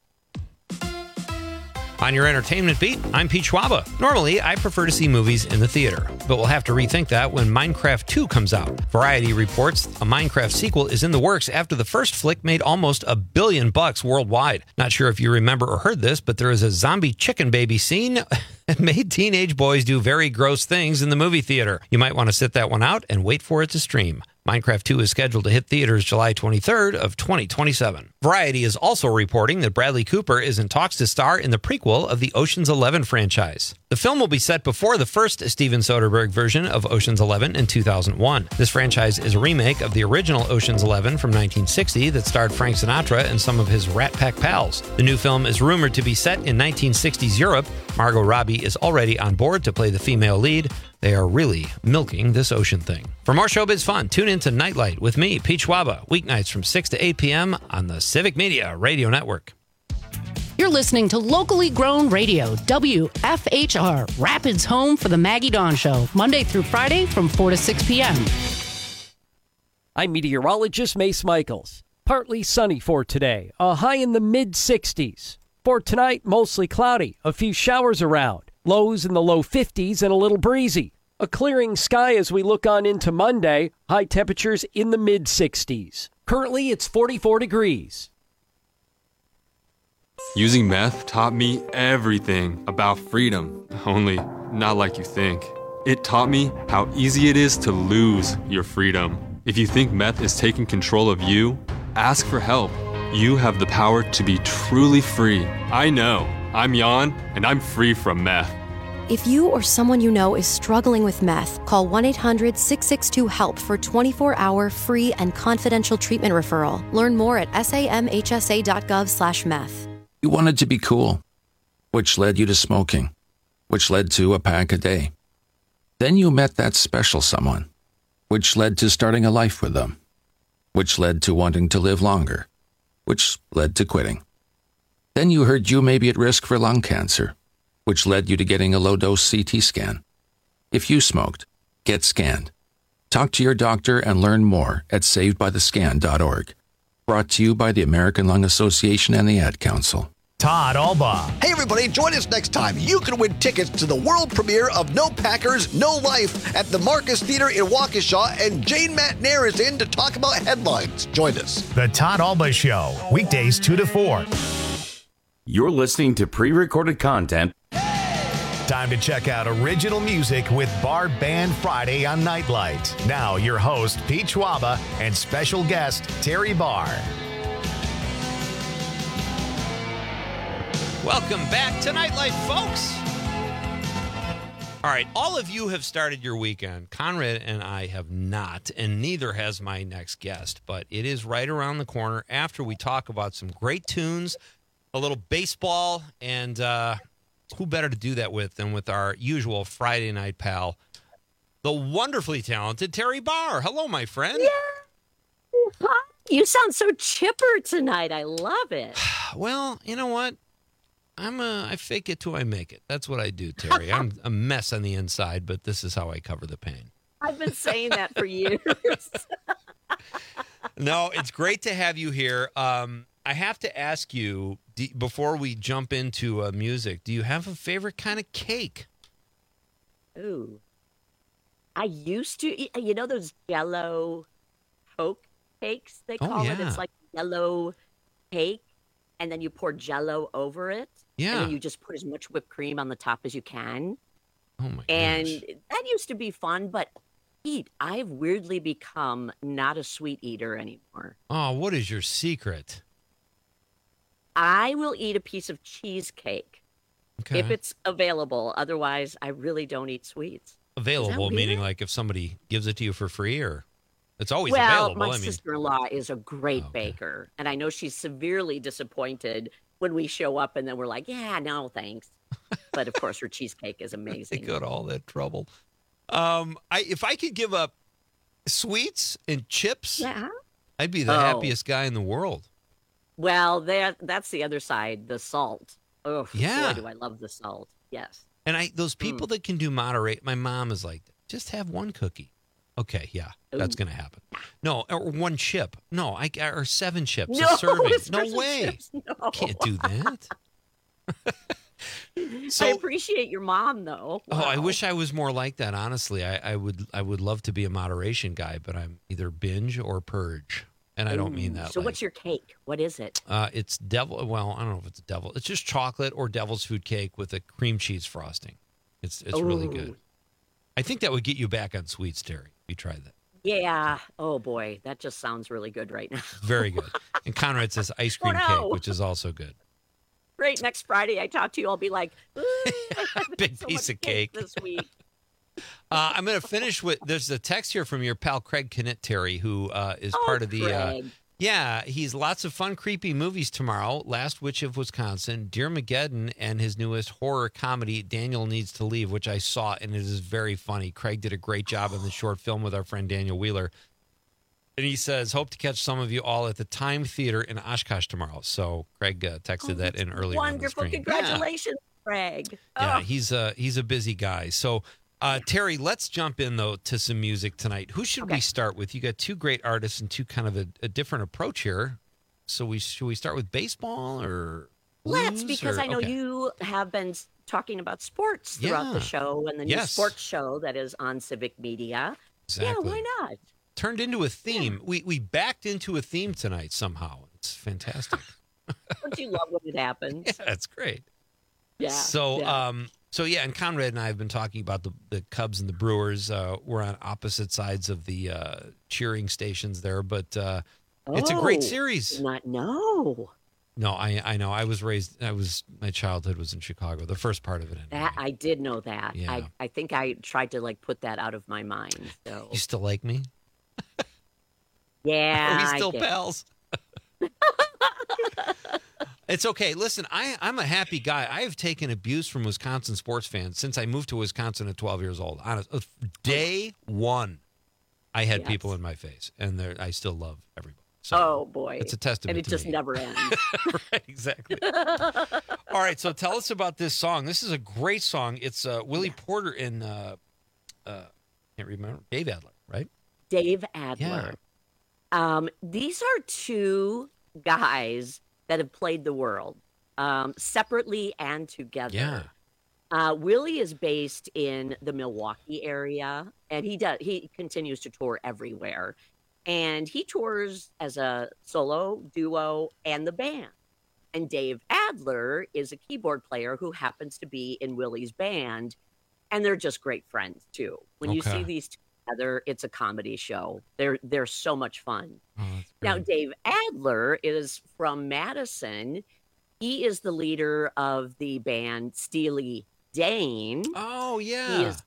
Speaker 11: On your entertainment beat, I'm Pete Schwaba. Normally, I prefer to see movies in the theater, but we'll have to rethink that when Minecraft two comes out. Variety reports a Minecraft sequel is in the works after the first flick made almost a billion bucks worldwide. Not sure if you remember or heard this, but there is a zombie chicken baby scene that made teenage boys do very gross things in the movie theater. You might want to sit that one out and wait for it to stream. Minecraft two is scheduled to hit theaters July twenty-third of twenty twenty-seven. Variety is also reporting that Bradley Cooper is in talks to star in the prequel of the Ocean's Eleven franchise. The film will be set before the first Steven Soderbergh version of Ocean's Eleven in two thousand one. This franchise is a remake of the original Ocean's Eleven from nineteen sixty that starred Frank Sinatra and some of his Rat Pack pals. The new film is rumored to be set in nineteen sixties Europe. Margot Robbie is already on board to play the female lead. They are really milking this ocean thing. For more showbiz fun, tune in to Nightlight with me, Pete Schwaba, weeknights from six to eight p.m. on the Civic Media Radio Network.
Speaker 14: You're listening to locally grown radio, W F H R, Rapids home for the Maggie Dawn Show, Monday through Friday from four to six p.m.
Speaker 16: I'm meteorologist Mace Michaels. Partly sunny for today, a high in the mid sixties. For tonight, mostly cloudy, a few showers around. Lows in the low fifties and a little breezy. A clearing sky as we look on into Monday. High temperatures in the mid sixties. Currently, it's forty-four degrees.
Speaker 15: Using meth taught me everything about freedom, only not like you think. It taught me how easy it is to lose your freedom. If you think meth is taking control of you, ask for help. You have the power to be truly free. I know. I'm Jan, and I'm free from meth.
Speaker 31: If you or someone you know is struggling with meth, call one eight hundred six six two HELP for twenty-four hour free and confidential treatment referral. Learn more at samhsa.gov slash meth.
Speaker 18: You wanted to be cool, which led you to smoking, which led to a pack a day. Then you met that special someone, which led to starting a life with them, which led to wanting to live longer, which led to quitting. Then you heard you may be at risk for lung cancer, which led you to getting a low-dose C T scan. If you smoked, get scanned. Talk to your doctor and learn more at saved by the scan dot org. Brought to you by the American Lung Association and the Ad Council.
Speaker 1: Todd Alba.
Speaker 2: Hey, everybody, join us next time. You can win tickets to the world premiere of No Packers, No Life at the Marcus Theater in Waukesha, and Jane Matnair is in to talk about headlines. Join us.
Speaker 1: The Todd Alba Show, weekdays two to four.
Speaker 19: You're listening to pre-recorded content.
Speaker 1: Time to check out original music with Bar Band Friday on Nightlight. Now, your host, Pete Schwaba, and special guest, Terry Barr.
Speaker 11: Welcome back to Nightlight, folks. All right, all of you have started your weekend. Conrad and I have not, and neither has my next guest, but it is right around the corner after we talk about some great tunes, a little baseball, and uh, who better to do that with than with our usual Friday night pal, the wonderfully talented Terry Barr. Hello, my friend.
Speaker 4: Yeah. You sound so chipper tonight. I love it.
Speaker 11: Well, you know what? I'm a, I fake it till I make it. That's what I do, Terry. I'm a mess on the inside, but this is how I cover the pain.
Speaker 4: I've been saying that for years.
Speaker 11: No, it's great to have you here. Um, I have to ask you, do, before we jump into uh, music, do you have a favorite kind of cake?
Speaker 4: Ooh. I used to eat, you know those Jell-O Coke cakes, they call
Speaker 11: oh, yeah.
Speaker 4: it? It's like yellow cake, and then you pour Jell-O over it.
Speaker 11: Yeah.
Speaker 4: And then you just put as much whipped cream on the top as you can.
Speaker 11: Oh, my
Speaker 4: And
Speaker 11: gosh.
Speaker 4: that used to be fun, but eat. I've weirdly become not a sweet eater anymore.
Speaker 11: Oh, what is your secret?
Speaker 4: I will eat a piece of cheesecake
Speaker 11: Okay.
Speaker 4: if it's available. Otherwise, I really don't eat sweets.
Speaker 11: Available,
Speaker 4: weird?
Speaker 11: meaning like if somebody gives it to you for free, or it's always
Speaker 4: well,
Speaker 11: available.
Speaker 4: my
Speaker 11: I mean,
Speaker 4: sister-in-law is a great baker, and I know she's severely disappointed when we show up and then we're like, yeah, no, thanks. But, of course, her cheesecake is
Speaker 11: they
Speaker 4: amazing.
Speaker 11: go to all that trouble. Um, I if I could give up sweets and chips,
Speaker 4: Yeah.
Speaker 11: I'd be the
Speaker 4: Oh.
Speaker 11: happiest guy in the world.
Speaker 4: Well, that that's the other side, the salt. Oh,
Speaker 11: Yeah.
Speaker 4: boy, do I love the salt. Yes.
Speaker 11: And I those people that can do moderate, my mom is like, just have one cookie. Okay, yeah, that's
Speaker 4: Ooh.
Speaker 11: going to happen. No, or one chip. No, I or seven chips
Speaker 4: No,
Speaker 11: a serving.
Speaker 4: it's
Speaker 11: No
Speaker 4: for some
Speaker 11: way.
Speaker 4: chips. No.
Speaker 11: Can't do that.
Speaker 4: I
Speaker 11: So,
Speaker 4: appreciate your mom, though.
Speaker 11: oh, I
Speaker 4: Wow.
Speaker 11: wish I was more like that. Honestly, I, I would I would love to be a moderation guy, but I'm either binge or purge, and I don't mean
Speaker 4: Ooh.
Speaker 11: that.
Speaker 4: So,
Speaker 11: like,
Speaker 4: what's your cake? What is it?
Speaker 11: Uh, it's devil. Well, I don't know if it's devil. It's just chocolate or devil's food cake with a cream cheese frosting. It's it's really
Speaker 4: Ooh.
Speaker 11: good. I think that would get you back on sweets, Terry. You try that.
Speaker 4: Yeah. Oh, boy. That just sounds really good right now.
Speaker 11: Very good. And Conrad says ice cream
Speaker 4: Oh, no.
Speaker 11: cake, which is also good.
Speaker 4: Great. Next Friday, I talk to you. I'll be like, "Ooh, I haven't
Speaker 11: Big
Speaker 4: had so
Speaker 11: piece
Speaker 4: much
Speaker 11: of cake.
Speaker 4: this week.
Speaker 11: Uh, I'm going to finish with there's a text here from your pal Craig Knitt, Terry, who uh, is
Speaker 4: Oh,
Speaker 11: part of the. Uh,
Speaker 4: Craig.
Speaker 11: yeah, he's lots of fun, creepy movies tomorrow. Last Witch of Wisconsin, Dear Mageddon, and his newest horror comedy, Daniel Needs to Leave, which I saw, and it is very funny. Craig did a great job in the short film with our friend Daniel Wheeler. And he says, hope to catch some of you all at the Time Theater in Oshkosh tomorrow. So Craig uh, texted
Speaker 4: Oh,
Speaker 11: that in earlier.
Speaker 4: Wonderful.
Speaker 11: On the screen.
Speaker 4: Congratulations, Craig.
Speaker 11: Yeah, yeah
Speaker 4: Oh.
Speaker 11: he's a he's a busy guy. So uh, Terry, let's jump in though to some music tonight. Who should we start with? You got two great artists and two kind of a, a different approach here. So we should we start with baseball or
Speaker 4: Let's,
Speaker 11: blues,
Speaker 4: because
Speaker 11: or-
Speaker 4: I know
Speaker 11: okay.
Speaker 4: you have been s- talking about sports throughout
Speaker 11: Yeah.
Speaker 4: the show and the new
Speaker 11: Yes.
Speaker 4: sports show that is on Civic Media.
Speaker 11: Exactly.
Speaker 4: Yeah, why not?
Speaker 11: Turned into a theme. We we backed into a theme tonight somehow. It's fantastic.
Speaker 4: Don't you love when it happens?
Speaker 11: Yeah, that's great.
Speaker 4: Yeah.
Speaker 11: So,
Speaker 4: yeah.
Speaker 11: um, so yeah, and Conrad and I have been talking about the, the Cubs and the Brewers. Uh, we're on opposite sides of the uh, cheering stations there, but uh, it's a great
Speaker 4: Oh,
Speaker 11: series.
Speaker 4: did Not know
Speaker 11: No, I I know. I was raised. I was my childhood was in Chicago. The first part of it. Anyway.
Speaker 4: that. I did know that.
Speaker 11: Yeah.
Speaker 4: I, I think I tried to like put that out of my mind. So
Speaker 11: You still like me?
Speaker 4: yeah,
Speaker 11: Are we
Speaker 4: I
Speaker 11: still
Speaker 4: did.
Speaker 11: pals? It's okay. Listen, I, I'm a happy guy. I have taken abuse from Wisconsin sports fans since I moved to Wisconsin at twelve years old. Honest, uh, day one, I had
Speaker 4: Yes.
Speaker 11: people in my face, and they're- I still love everybody. So
Speaker 4: Oh boy,
Speaker 11: it's a testament
Speaker 4: and it
Speaker 11: to
Speaker 4: just
Speaker 11: me.
Speaker 4: never ends.
Speaker 11: Right, exactly. All right, so tell us about this song. This is a great song. It's uh, Willie Porter and uh, uh, can't remember Dave Adler, right?
Speaker 4: Dave Adler. Um, these are two guys that have played the world. um, separately and together.
Speaker 11: Yeah.
Speaker 4: Uh, Willie is based in the Milwaukee area, and he does he continues to tour everywhere. And he tours as a solo, duo, and the band. And Dave Adler is a keyboard player who happens to be in Willie's band, and they're just great friends too. When you
Speaker 11: Okay.
Speaker 4: see these two together, it's a comedy show. They're they're so much fun.
Speaker 11: Oh, that's
Speaker 4: Now,
Speaker 11: great.
Speaker 4: Dave Adler is from Madison. He is the leader of the band Steely Dane.
Speaker 11: Oh, yeah.
Speaker 4: He is,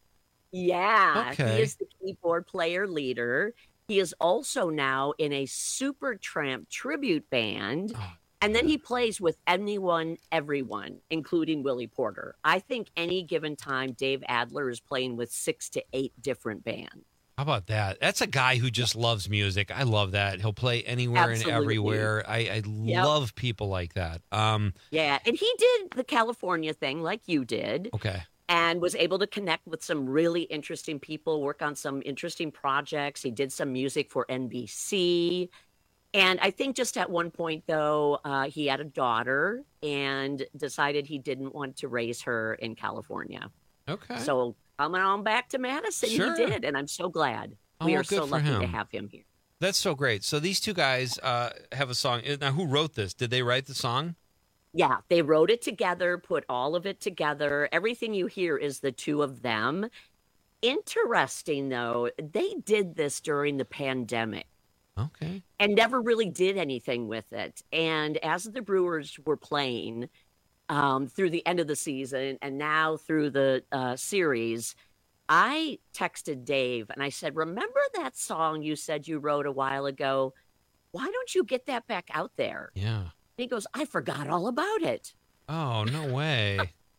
Speaker 4: yeah.
Speaker 11: Okay.
Speaker 4: He is the keyboard player leader. He is also now in a Supertramp tribute band.
Speaker 11: Oh,
Speaker 4: And then he plays with anyone, everyone, including Willie Porter. I think any given time, Dave Adler is playing with six to eight different bands.
Speaker 11: How about that? That's a guy who just loves music. I love that. He'll play anywhere
Speaker 4: Absolutely.
Speaker 11: and everywhere. I, I
Speaker 4: Yep.
Speaker 11: love people like that. Um,
Speaker 4: Yeah, and he did the California thing like you did.
Speaker 11: okay.
Speaker 4: And was able to connect with some really interesting people, work on some interesting projects. He did some music for N B C. And I think just at one point, though, uh, he had a daughter and decided he didn't want to raise her in California.
Speaker 11: Okay.
Speaker 4: So coming on back to Madison,
Speaker 11: Sure.
Speaker 4: he did. And I'm so glad.
Speaker 11: Oh,
Speaker 4: we
Speaker 11: well,
Speaker 4: are so
Speaker 11: good for
Speaker 4: lucky to
Speaker 11: him.
Speaker 4: have him here.
Speaker 11: That's so great. So these two guys uh, have a song. Now, who wrote this? Did they write the song?
Speaker 4: Yeah, they wrote it together, put all of it together. Everything you hear is the two of them. Interesting, though, they did this during the pandemic.
Speaker 11: Okay.
Speaker 4: And never really did anything with it. And as the Brewers were playing um, through the end of the season and now through the uh, series, I texted Dave and I said, remember that song you said you wrote a while ago? Why don't you get that back out there?
Speaker 11: Yeah.
Speaker 4: And he goes, I forgot all about it.
Speaker 11: Oh, no way.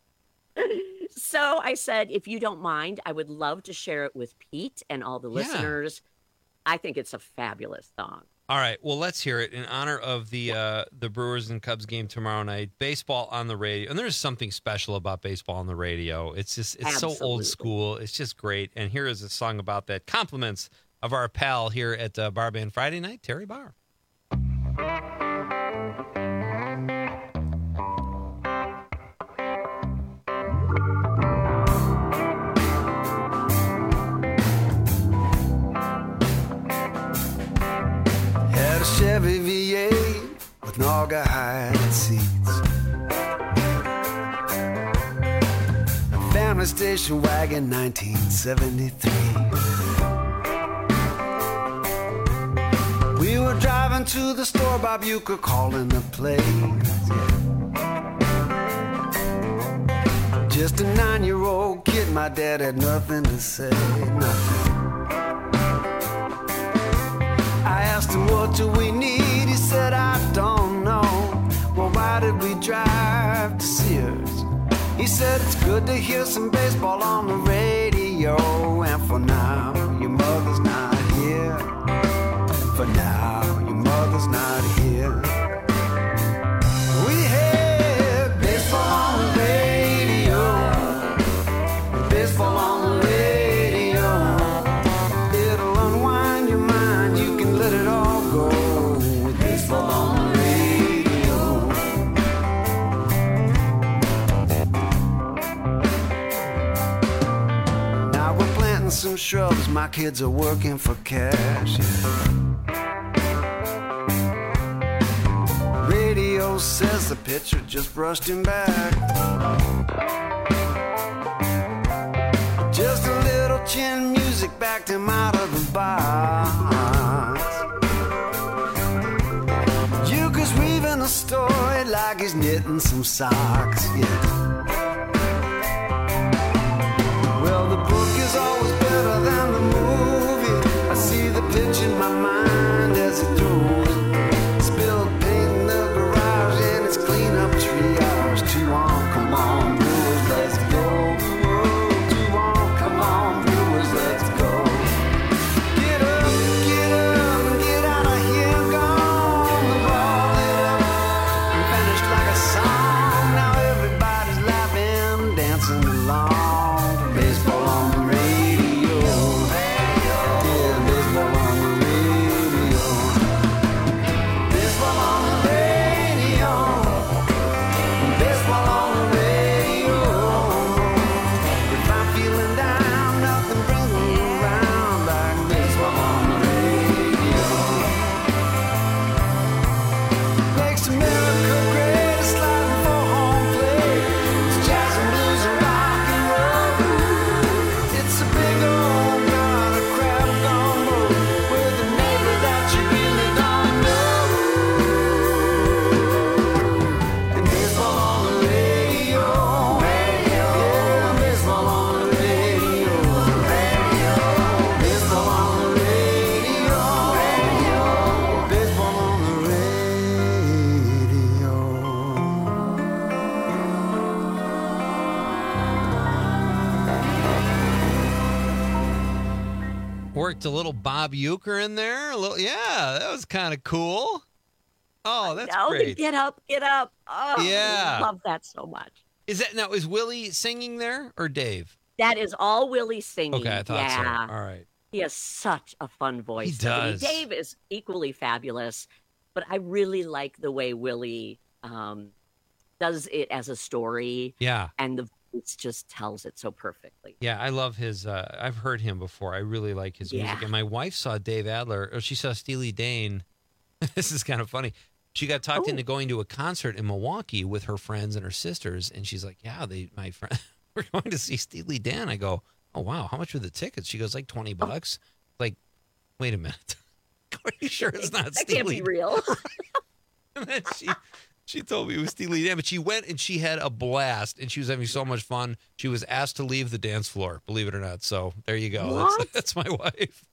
Speaker 4: So I said, if you don't mind, I would love to share it with Pete and all the
Speaker 11: Yeah.
Speaker 4: listeners. I think it's a fabulous song.
Speaker 11: All right. Well, let's hear it in honor of the uh, the Brewers and Cubs game tomorrow night. Baseball on the radio, and there's something special about baseball on the radio. It's just it's so old
Speaker 4: Absolutely.
Speaker 11: school. It's just great. And here is a song about that. Compliments of our pal here at uh, Bar Band Friday night, Terry Barr.
Speaker 5: Had a Chevy V eight with Naugahyde seats, a family station wagon, nineteen seventy-three. We were driving to the store, Bob Uecker calling the plays. Just a nine-year-old kid, my dad had nothing to say, nothing. I asked him, what do we need? He said, I don't know. Well, why did we drive to Sears? He said, it's good to hear some baseball on the radio. And for now, your mother's not here. For now, your mother's not here. We had baseball on the radio. Baseball on the radio. It'll unwind your mind. You can let it all go. With baseball on the radio. Now we're planting some shrubs. My kids are working for cash. Radio says the pitcher just brushed him back. Just a little chin music backed him out of the box. Euchre's weaving a story like he's knitting some socks, yeah. Well, the book is always better than the movie. I see the pitch in my mind as it throws. Spilled paint in the garage and it's clean up triage. Two on, come on, Brewers, let's go. Two on, come on, Brewers, let's go. Get up, get up, and get out of here, gone. The ball lit up and finished like a song. Now everybody's laughing, dancing along to baseball on the radio.
Speaker 11: Worked a little Bob Uecker in there. A little, yeah, that was kind of cool. Oh, that's
Speaker 4: no,
Speaker 11: great.
Speaker 4: Get up, get up. Oh,
Speaker 11: Yeah.
Speaker 4: I love that so much.
Speaker 11: Is that now? Is Willie singing there or Dave?
Speaker 4: That is all Willie singing.
Speaker 11: Okay, I thought
Speaker 4: yeah.
Speaker 11: so. All right.
Speaker 4: He has such a fun voice.
Speaker 11: He does.
Speaker 4: Dave is equally fabulous, but I really like the way Willie um, does it as a story.
Speaker 11: Yeah.
Speaker 4: And the voice just tells it so perfectly.
Speaker 11: Yeah, I love his. Uh, I've heard him before. I really like his music.
Speaker 4: Yeah.
Speaker 11: And my wife saw Dave Adler, or she saw Steely Dan. This is kind of funny. She got talked
Speaker 4: Oh.
Speaker 11: into going to a concert in Milwaukee with her friends and her sisters, and she's like, "Yeah, they, my friend, we're going to see Steely Dan." I go, "Oh wow, how much were the tickets?" She goes, "Like twenty bucks." Like, wait a minute, are you sure it's not
Speaker 4: That
Speaker 11: Steely?
Speaker 4: can't be real.
Speaker 11: And then she she told me it was Steely Dan, but she went and she had a blast, and she was having so much fun. She was asked to leave the dance floor, believe it or not. So there you go.
Speaker 4: What?
Speaker 11: That's, that's my wife.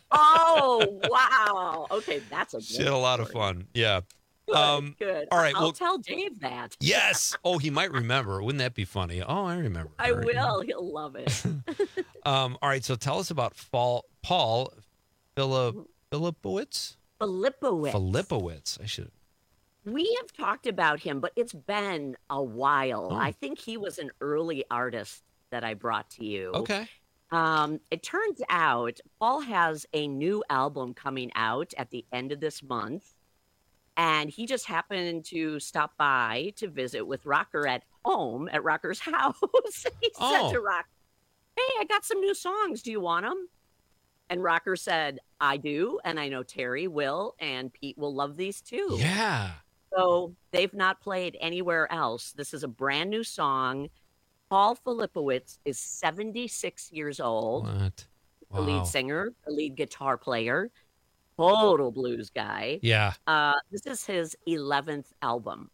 Speaker 4: Oh, wow. Okay, that's a good
Speaker 11: She had a lot of fun. Yeah.
Speaker 4: Good,
Speaker 11: Um,
Speaker 4: good.
Speaker 11: all right,
Speaker 4: I'll
Speaker 11: well-
Speaker 4: tell Dave that.
Speaker 11: Yes. Oh, he might remember. Wouldn't that be funny? Oh, I remember.
Speaker 4: I
Speaker 11: her.
Speaker 4: will. He'll love it.
Speaker 11: Um, all right. So tell us about Paul Paul Philip Filipowicz.
Speaker 4: Filipowicz.
Speaker 11: Filipowicz. I should.
Speaker 4: We have talked about him, but it's been a while.
Speaker 11: Oh.
Speaker 4: I think he was an early artist that I brought to you.
Speaker 11: Okay.
Speaker 4: Um, it turns out Paul has a new album coming out at the end of this month. And he just happened to stop by to visit with Rocker at home at Rocker's house. He
Speaker 11: Oh.
Speaker 4: said to Rocker, "Hey, I got some new songs. Do you want them?" And Rocker said, "I do. And I know Terry will, and Pete will love these too."
Speaker 11: Yeah.
Speaker 4: So they've not played anywhere else. This is a brand new song. Paul Filipowicz is seventy-six years old.
Speaker 11: What?
Speaker 4: The
Speaker 11: Wow.
Speaker 4: lead singer, the lead guitar player, total blues guy.
Speaker 11: Yeah.
Speaker 4: Uh, this is his eleventh album.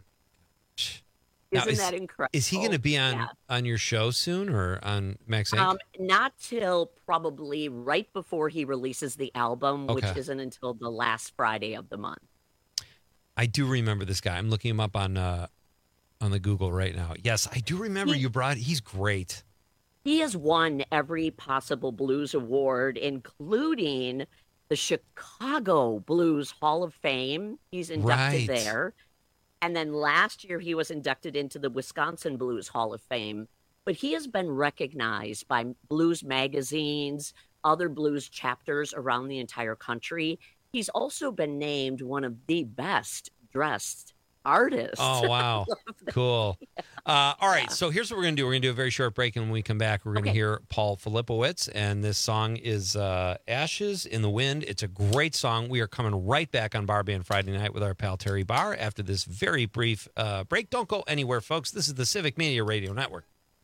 Speaker 11: Now,
Speaker 4: Isn't
Speaker 11: is-
Speaker 4: that incredible?
Speaker 11: Is he going to be on
Speaker 4: Yeah.
Speaker 11: on your show soon or on Max Inc?
Speaker 4: Um, not till probably right before he releases the album, which
Speaker 11: Okay.
Speaker 4: isn't until the last Friday of the month.
Speaker 11: I do remember this guy. I'm looking him up on uh, on the Google right now. Yes, I do remember
Speaker 4: He-
Speaker 11: you brought. He's great.
Speaker 4: He has won every possible blues award, including the Chicago Blues Hall of Fame. He's inducted
Speaker 11: Right.
Speaker 4: there. And then last year, he was inducted into the Wisconsin Blues Hall of Fame. But he has been recognized by blues magazines, other blues chapters around the entire country. He's also been named one of the best dressed artists.
Speaker 11: Oh wow, cool. Uh, all right, so here's what we're gonna do. We're gonna do a very short break, and when we come back, we're gonna
Speaker 4: Okay.
Speaker 11: hear Paul Filipowicz, and this song is uh, "Ashes in the Wind." It's a great song. We are coming right back on Bar Band Friday night with our pal Terry Barr after this very brief uh, break. Don't go anywhere, folks. This is the Civic Media Radio Network.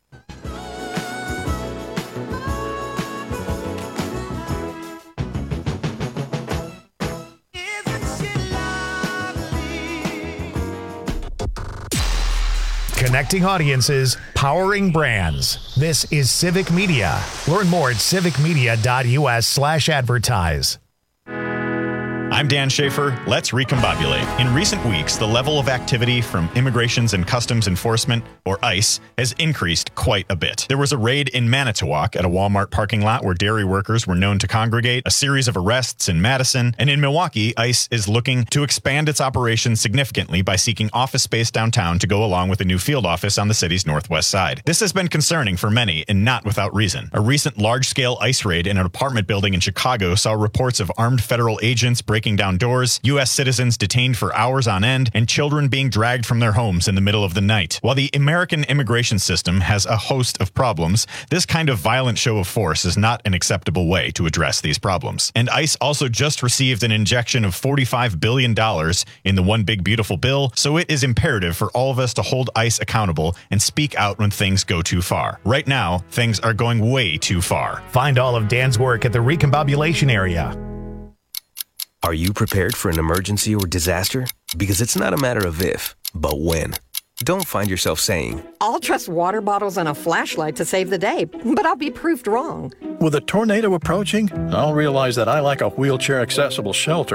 Speaker 1: Connecting audiences, powering brands. This is Civic Media. Learn more at civicmedia.us slash advertise.
Speaker 6: I'm Dan Schaefer. Let's recombobulate. In recent weeks, the level of activity from Immigrations and Customs Enforcement, or ICE, has increased quite a bit. There was a raid in Manitowoc at a Walmart parking lot where dairy workers were known to congregate, a series of arrests in Madison, and in Milwaukee, ICE is looking to expand its operations significantly by seeking office space downtown to go along with a new field office on the city's northwest side. This has been concerning for many, and not without reason. A recent large-scale ICE raid in an apartment building in Chicago saw reports of armed federal agents breaking down doors, U S citizens detained for hours on end, and children being dragged from their homes in the middle of the night. While the American immigration system has a host of problems, this kind of violent show of force is not an acceptable way to address these problems. And ICE also just received an injection of forty-five billion dollars in the One Big Beautiful Bill, so it is imperative for all of us to hold ICE accountable and speak out when things go too far. Right now, things are going way too far.
Speaker 1: Find all of Dan's work at the Recombobulation area.
Speaker 17: Are you prepared for an emergency or disaster? Because it's not a matter of if, but when. Don't find yourself saying,
Speaker 21: I'll trust water bottles and a flashlight to save the day, but I'll be proved wrong.
Speaker 22: With a tornado approaching, I'll realize that I lack a wheelchair-accessible shelter.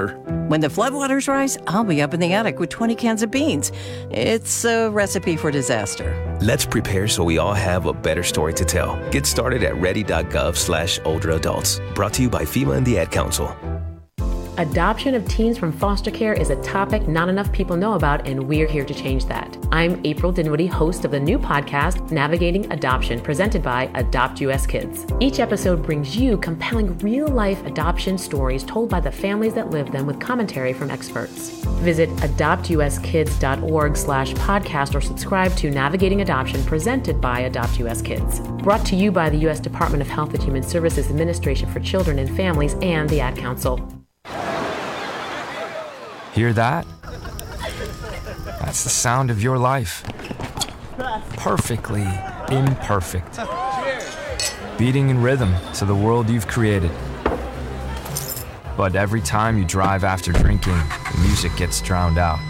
Speaker 7: When the floodwaters rise, I'll be up in the attic with twenty cans of beans. It's a recipe for disaster.
Speaker 17: Let's prepare so we all have a better story to tell. Get started at ready.gov slash older adults. Brought to you by FEMA and the Ad Council.
Speaker 20: Adoption of teens from foster care is a topic not enough people know about, and we're here to change that. I'm April Dinwiddie, host of the new podcast, Navigating Adoption, presented by Adopt U S Kids. Each episode brings you compelling real-life adoption stories told by the families that live them with commentary from experts. Visit adoptuskids.org slash podcast or subscribe to Navigating Adoption, presented by Adopt U S Kids. Brought to you by the U S Department of Health and Human Services Administration for Children and Families and the Ad Council.
Speaker 22: Hear that? That's the sound of your life. Perfectly imperfect. Beating in rhythm to the world you've created. But every time you drive after drinking, the music gets drowned out.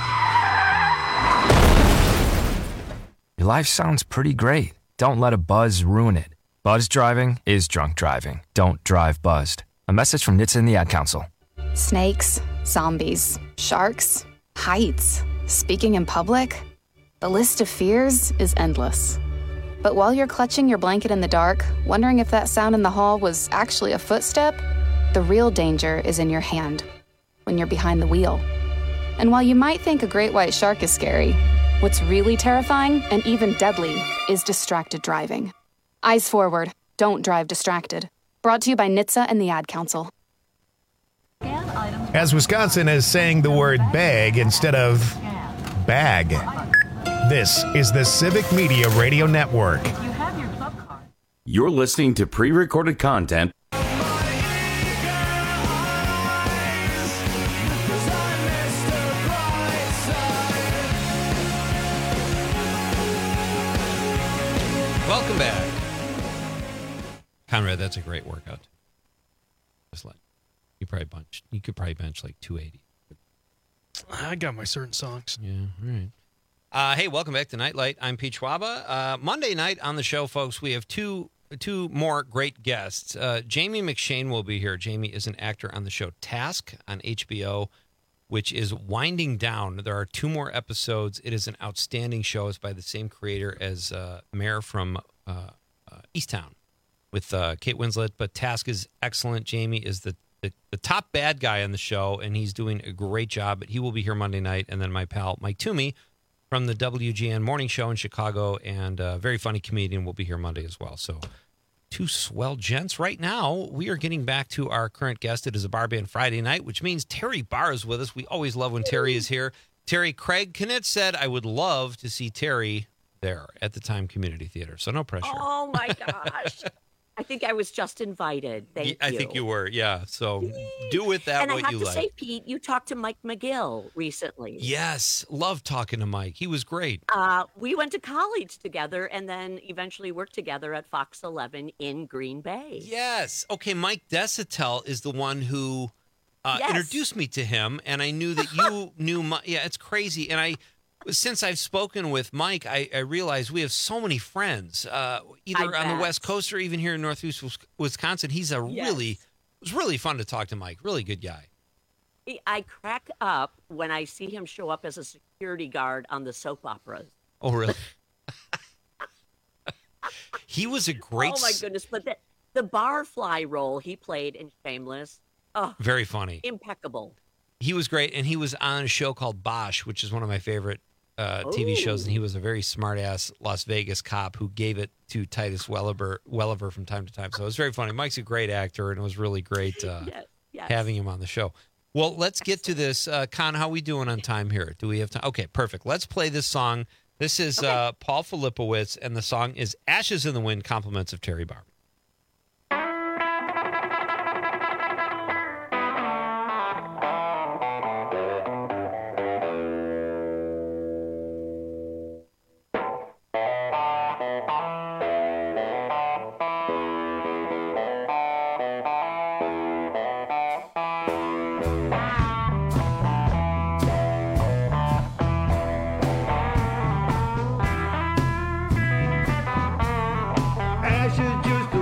Speaker 22: Your life sounds pretty great. Don't let a buzz ruin it. Buzz driving is drunk driving. Don't drive buzzed. A message from N H T S A and the Ad Council.
Speaker 23: Snakes, zombies, sharks, heights, speaking in public. The list of fears is endless. But while you're clutching your blanket in the dark, wondering if that sound in the hall was actually a footstep, the real danger is in your hand, when you're behind the wheel. And while you might think a great white shark is scary, what's really terrifying and even deadly is distracted driving. Eyes forward, don't drive distracted. Brought to you by N H T S A and the Ad Council.
Speaker 1: As Wisconsin is saying the word bag instead of bag. This is the Civic Media Radio Network.
Speaker 19: You're listening to pre-recorded content.
Speaker 11: Welcome back. Conrad, that's a great workout. Just let you probably bench. You could probably bench like two eighty.
Speaker 24: I got my certain songs.
Speaker 11: Yeah, all right. Uh, hey, welcome back to Nightlight. I'm Pete Schwaba. Uh, Monday night on the show, folks, we have two two more great guests. Uh, Jamie McShane will be here. Jamie is an actor on the show Task on H B O, which is winding down. There are two more episodes. It is an outstanding show. It's by the same creator as uh, Mayor from uh, uh, Easttown with uh, Kate Winslet. But Task is excellent. Jamie is the The, the top bad guy on the show, and he's doing a great job. But he will be here Monday night. And then my pal Mike Toomey from the W G N Morning Show in Chicago, and a very funny comedian, will be here Monday as well. So two swell gents. Right now, we are getting back to our current guest. It is a Bar Band Friday night, which means Terry Barr is with us. We always love when Terry is here. Terry, Craig Knitz said, I would love to see Terry there at the Time Community Theater. So no pressure.
Speaker 4: Oh, my gosh. I think I was just invited. Thank you.
Speaker 11: I think you were, yeah. So do with that
Speaker 4: and
Speaker 11: what you like.
Speaker 4: And I have to say, Pete, you talked to Mike McGill recently.
Speaker 11: Yes, love talking to Mike. He was great.
Speaker 4: Uh, we went to college together and then eventually worked together at Fox eleven in Green Bay.
Speaker 11: Yes. Okay, Mike Desatel is the one who uh,
Speaker 4: yes.
Speaker 11: introduced me to him, and I knew that you knew Mike. Yeah, it's crazy. And I... Since I've spoken with Mike, I, I realize we have so many friends, uh, either on the West Coast or even here in Northeast Wisconsin. He's a
Speaker 4: yes.
Speaker 11: really, it was really fun to talk to Mike. Really good guy.
Speaker 4: I crack up when I see him show up as a security guard on the soap operas.
Speaker 11: Oh, really? He was a great...
Speaker 4: Oh, my goodness. But the, the barfly role he played in Shameless, oh,
Speaker 11: very funny.
Speaker 4: Impeccable.
Speaker 11: He was great, and he was on a show called Bosch, which is one of my favorite uh, T V shows, and he was a very smart-ass Las Vegas cop who gave it to Titus Welliver, Welliver from time to time. So it was very funny. Mike's a great actor, and it was really great uh,
Speaker 4: yes, yes.
Speaker 11: having him on the show. Well, let's get to this. Uh, Con, how are we doing on time here? Do we have time? Okay, perfect. Let's play this song. This is okay. uh, Paul Filipowicz, and the song is Ashes in the Wind, compliments of Terry Barr.
Speaker 5: Ashes just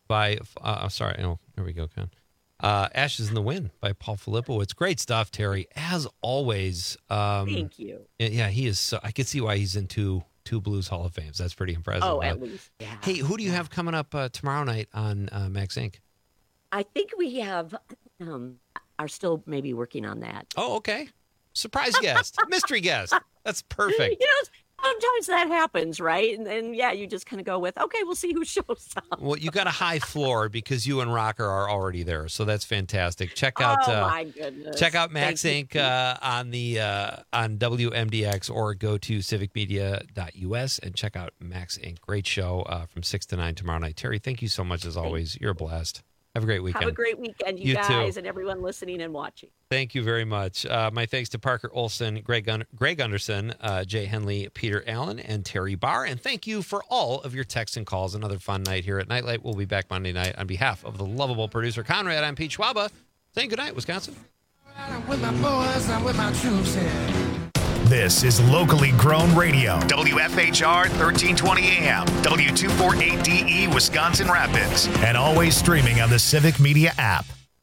Speaker 11: by, uh, sorry, oh, there we go, Con. Uh, Ashes in the Wind by Paul Filippo. It's great stuff, Terry, as always. Um,
Speaker 4: Thank you.
Speaker 11: Yeah, he is. So, I can see why he's in two, two Blues Hall of Fames. That's pretty impressive.
Speaker 4: Oh,
Speaker 11: uh,
Speaker 4: at least. Yeah.
Speaker 11: Hey, who do you have coming up uh, tomorrow night on uh, Max Incorporated?
Speaker 4: I think we have, um, are still maybe working on that.
Speaker 11: Oh, okay. Surprise guest, mystery guest. That's perfect.
Speaker 4: You know, sometimes that happens, right? And then, yeah, you just kind of go with, okay, we'll see who shows up.
Speaker 11: Well, you got a high floor because you and Rocker are already there, so that's fantastic. Check out,
Speaker 4: oh,
Speaker 11: uh,
Speaker 4: my goodness.
Speaker 11: check out Max
Speaker 4: Thank
Speaker 11: Incorporated uh, on the uh, on W M D X or go to civic media dot U S and check out Max Incorporated. Great show uh, from six to nine tomorrow night. Terry, thank you so much as always. You're a blast. Have a great weekend.
Speaker 4: Have a great weekend, you,
Speaker 11: You
Speaker 4: guys,
Speaker 11: too.
Speaker 4: and everyone listening and watching.
Speaker 11: Thank you very much. Uh, my thanks to Parker Olson, Greg, Gun- Greg Underson, uh, Jay Henley, Peter Allen, and Terry Barr. And thank you for all of your texts and calls. Another fun night here at Nightlight. We'll be back Monday night. On behalf of the lovable producer Conrad, I'm Pete Schwaba saying good night, Wisconsin.
Speaker 5: With my boys, I'm with my troops here.
Speaker 1: This is locally grown radio. W F H R thirteen twenty A M, W two forty-eight D E, Wisconsin Rapids, and always streaming on the Civic Media app.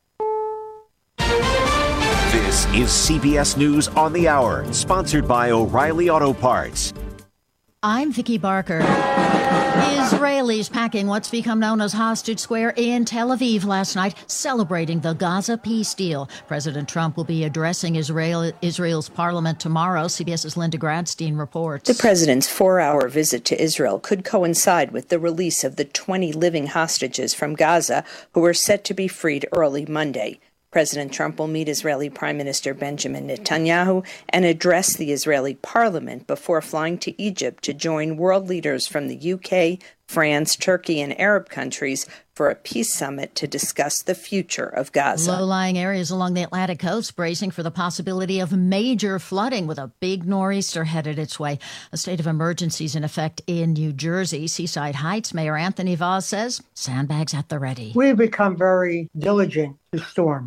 Speaker 3: This is C B S News on the Hour, sponsored by O'Reilly Auto Parts.
Speaker 8: I'm Vicki Barker. Israelis packing what's become known as Hostage Square in Tel Aviv last night, celebrating the Gaza peace deal. President Trump will be addressing Israel, Israel's parliament tomorrow. CBS's Linda Gradstein reports.
Speaker 9: The president's four-hour visit to Israel could coincide with the release of the twenty living hostages from Gaza who are set to be freed early Monday. President Trump will meet Israeli Prime Minister Benjamin Netanyahu and address the Israeli parliament before flying to Egypt to join world leaders from the U K, France, Turkey, and Arab countries for a peace summit to discuss the future of Gaza.
Speaker 8: Low-lying areas along the Atlantic coast bracing for the possibility of major flooding with a big nor'easter headed its way. A state of emergency is in effect in New Jersey. Seaside Heights Mayor Anthony Vaz says sandbags at the ready.
Speaker 12: We've become very diligent to storm.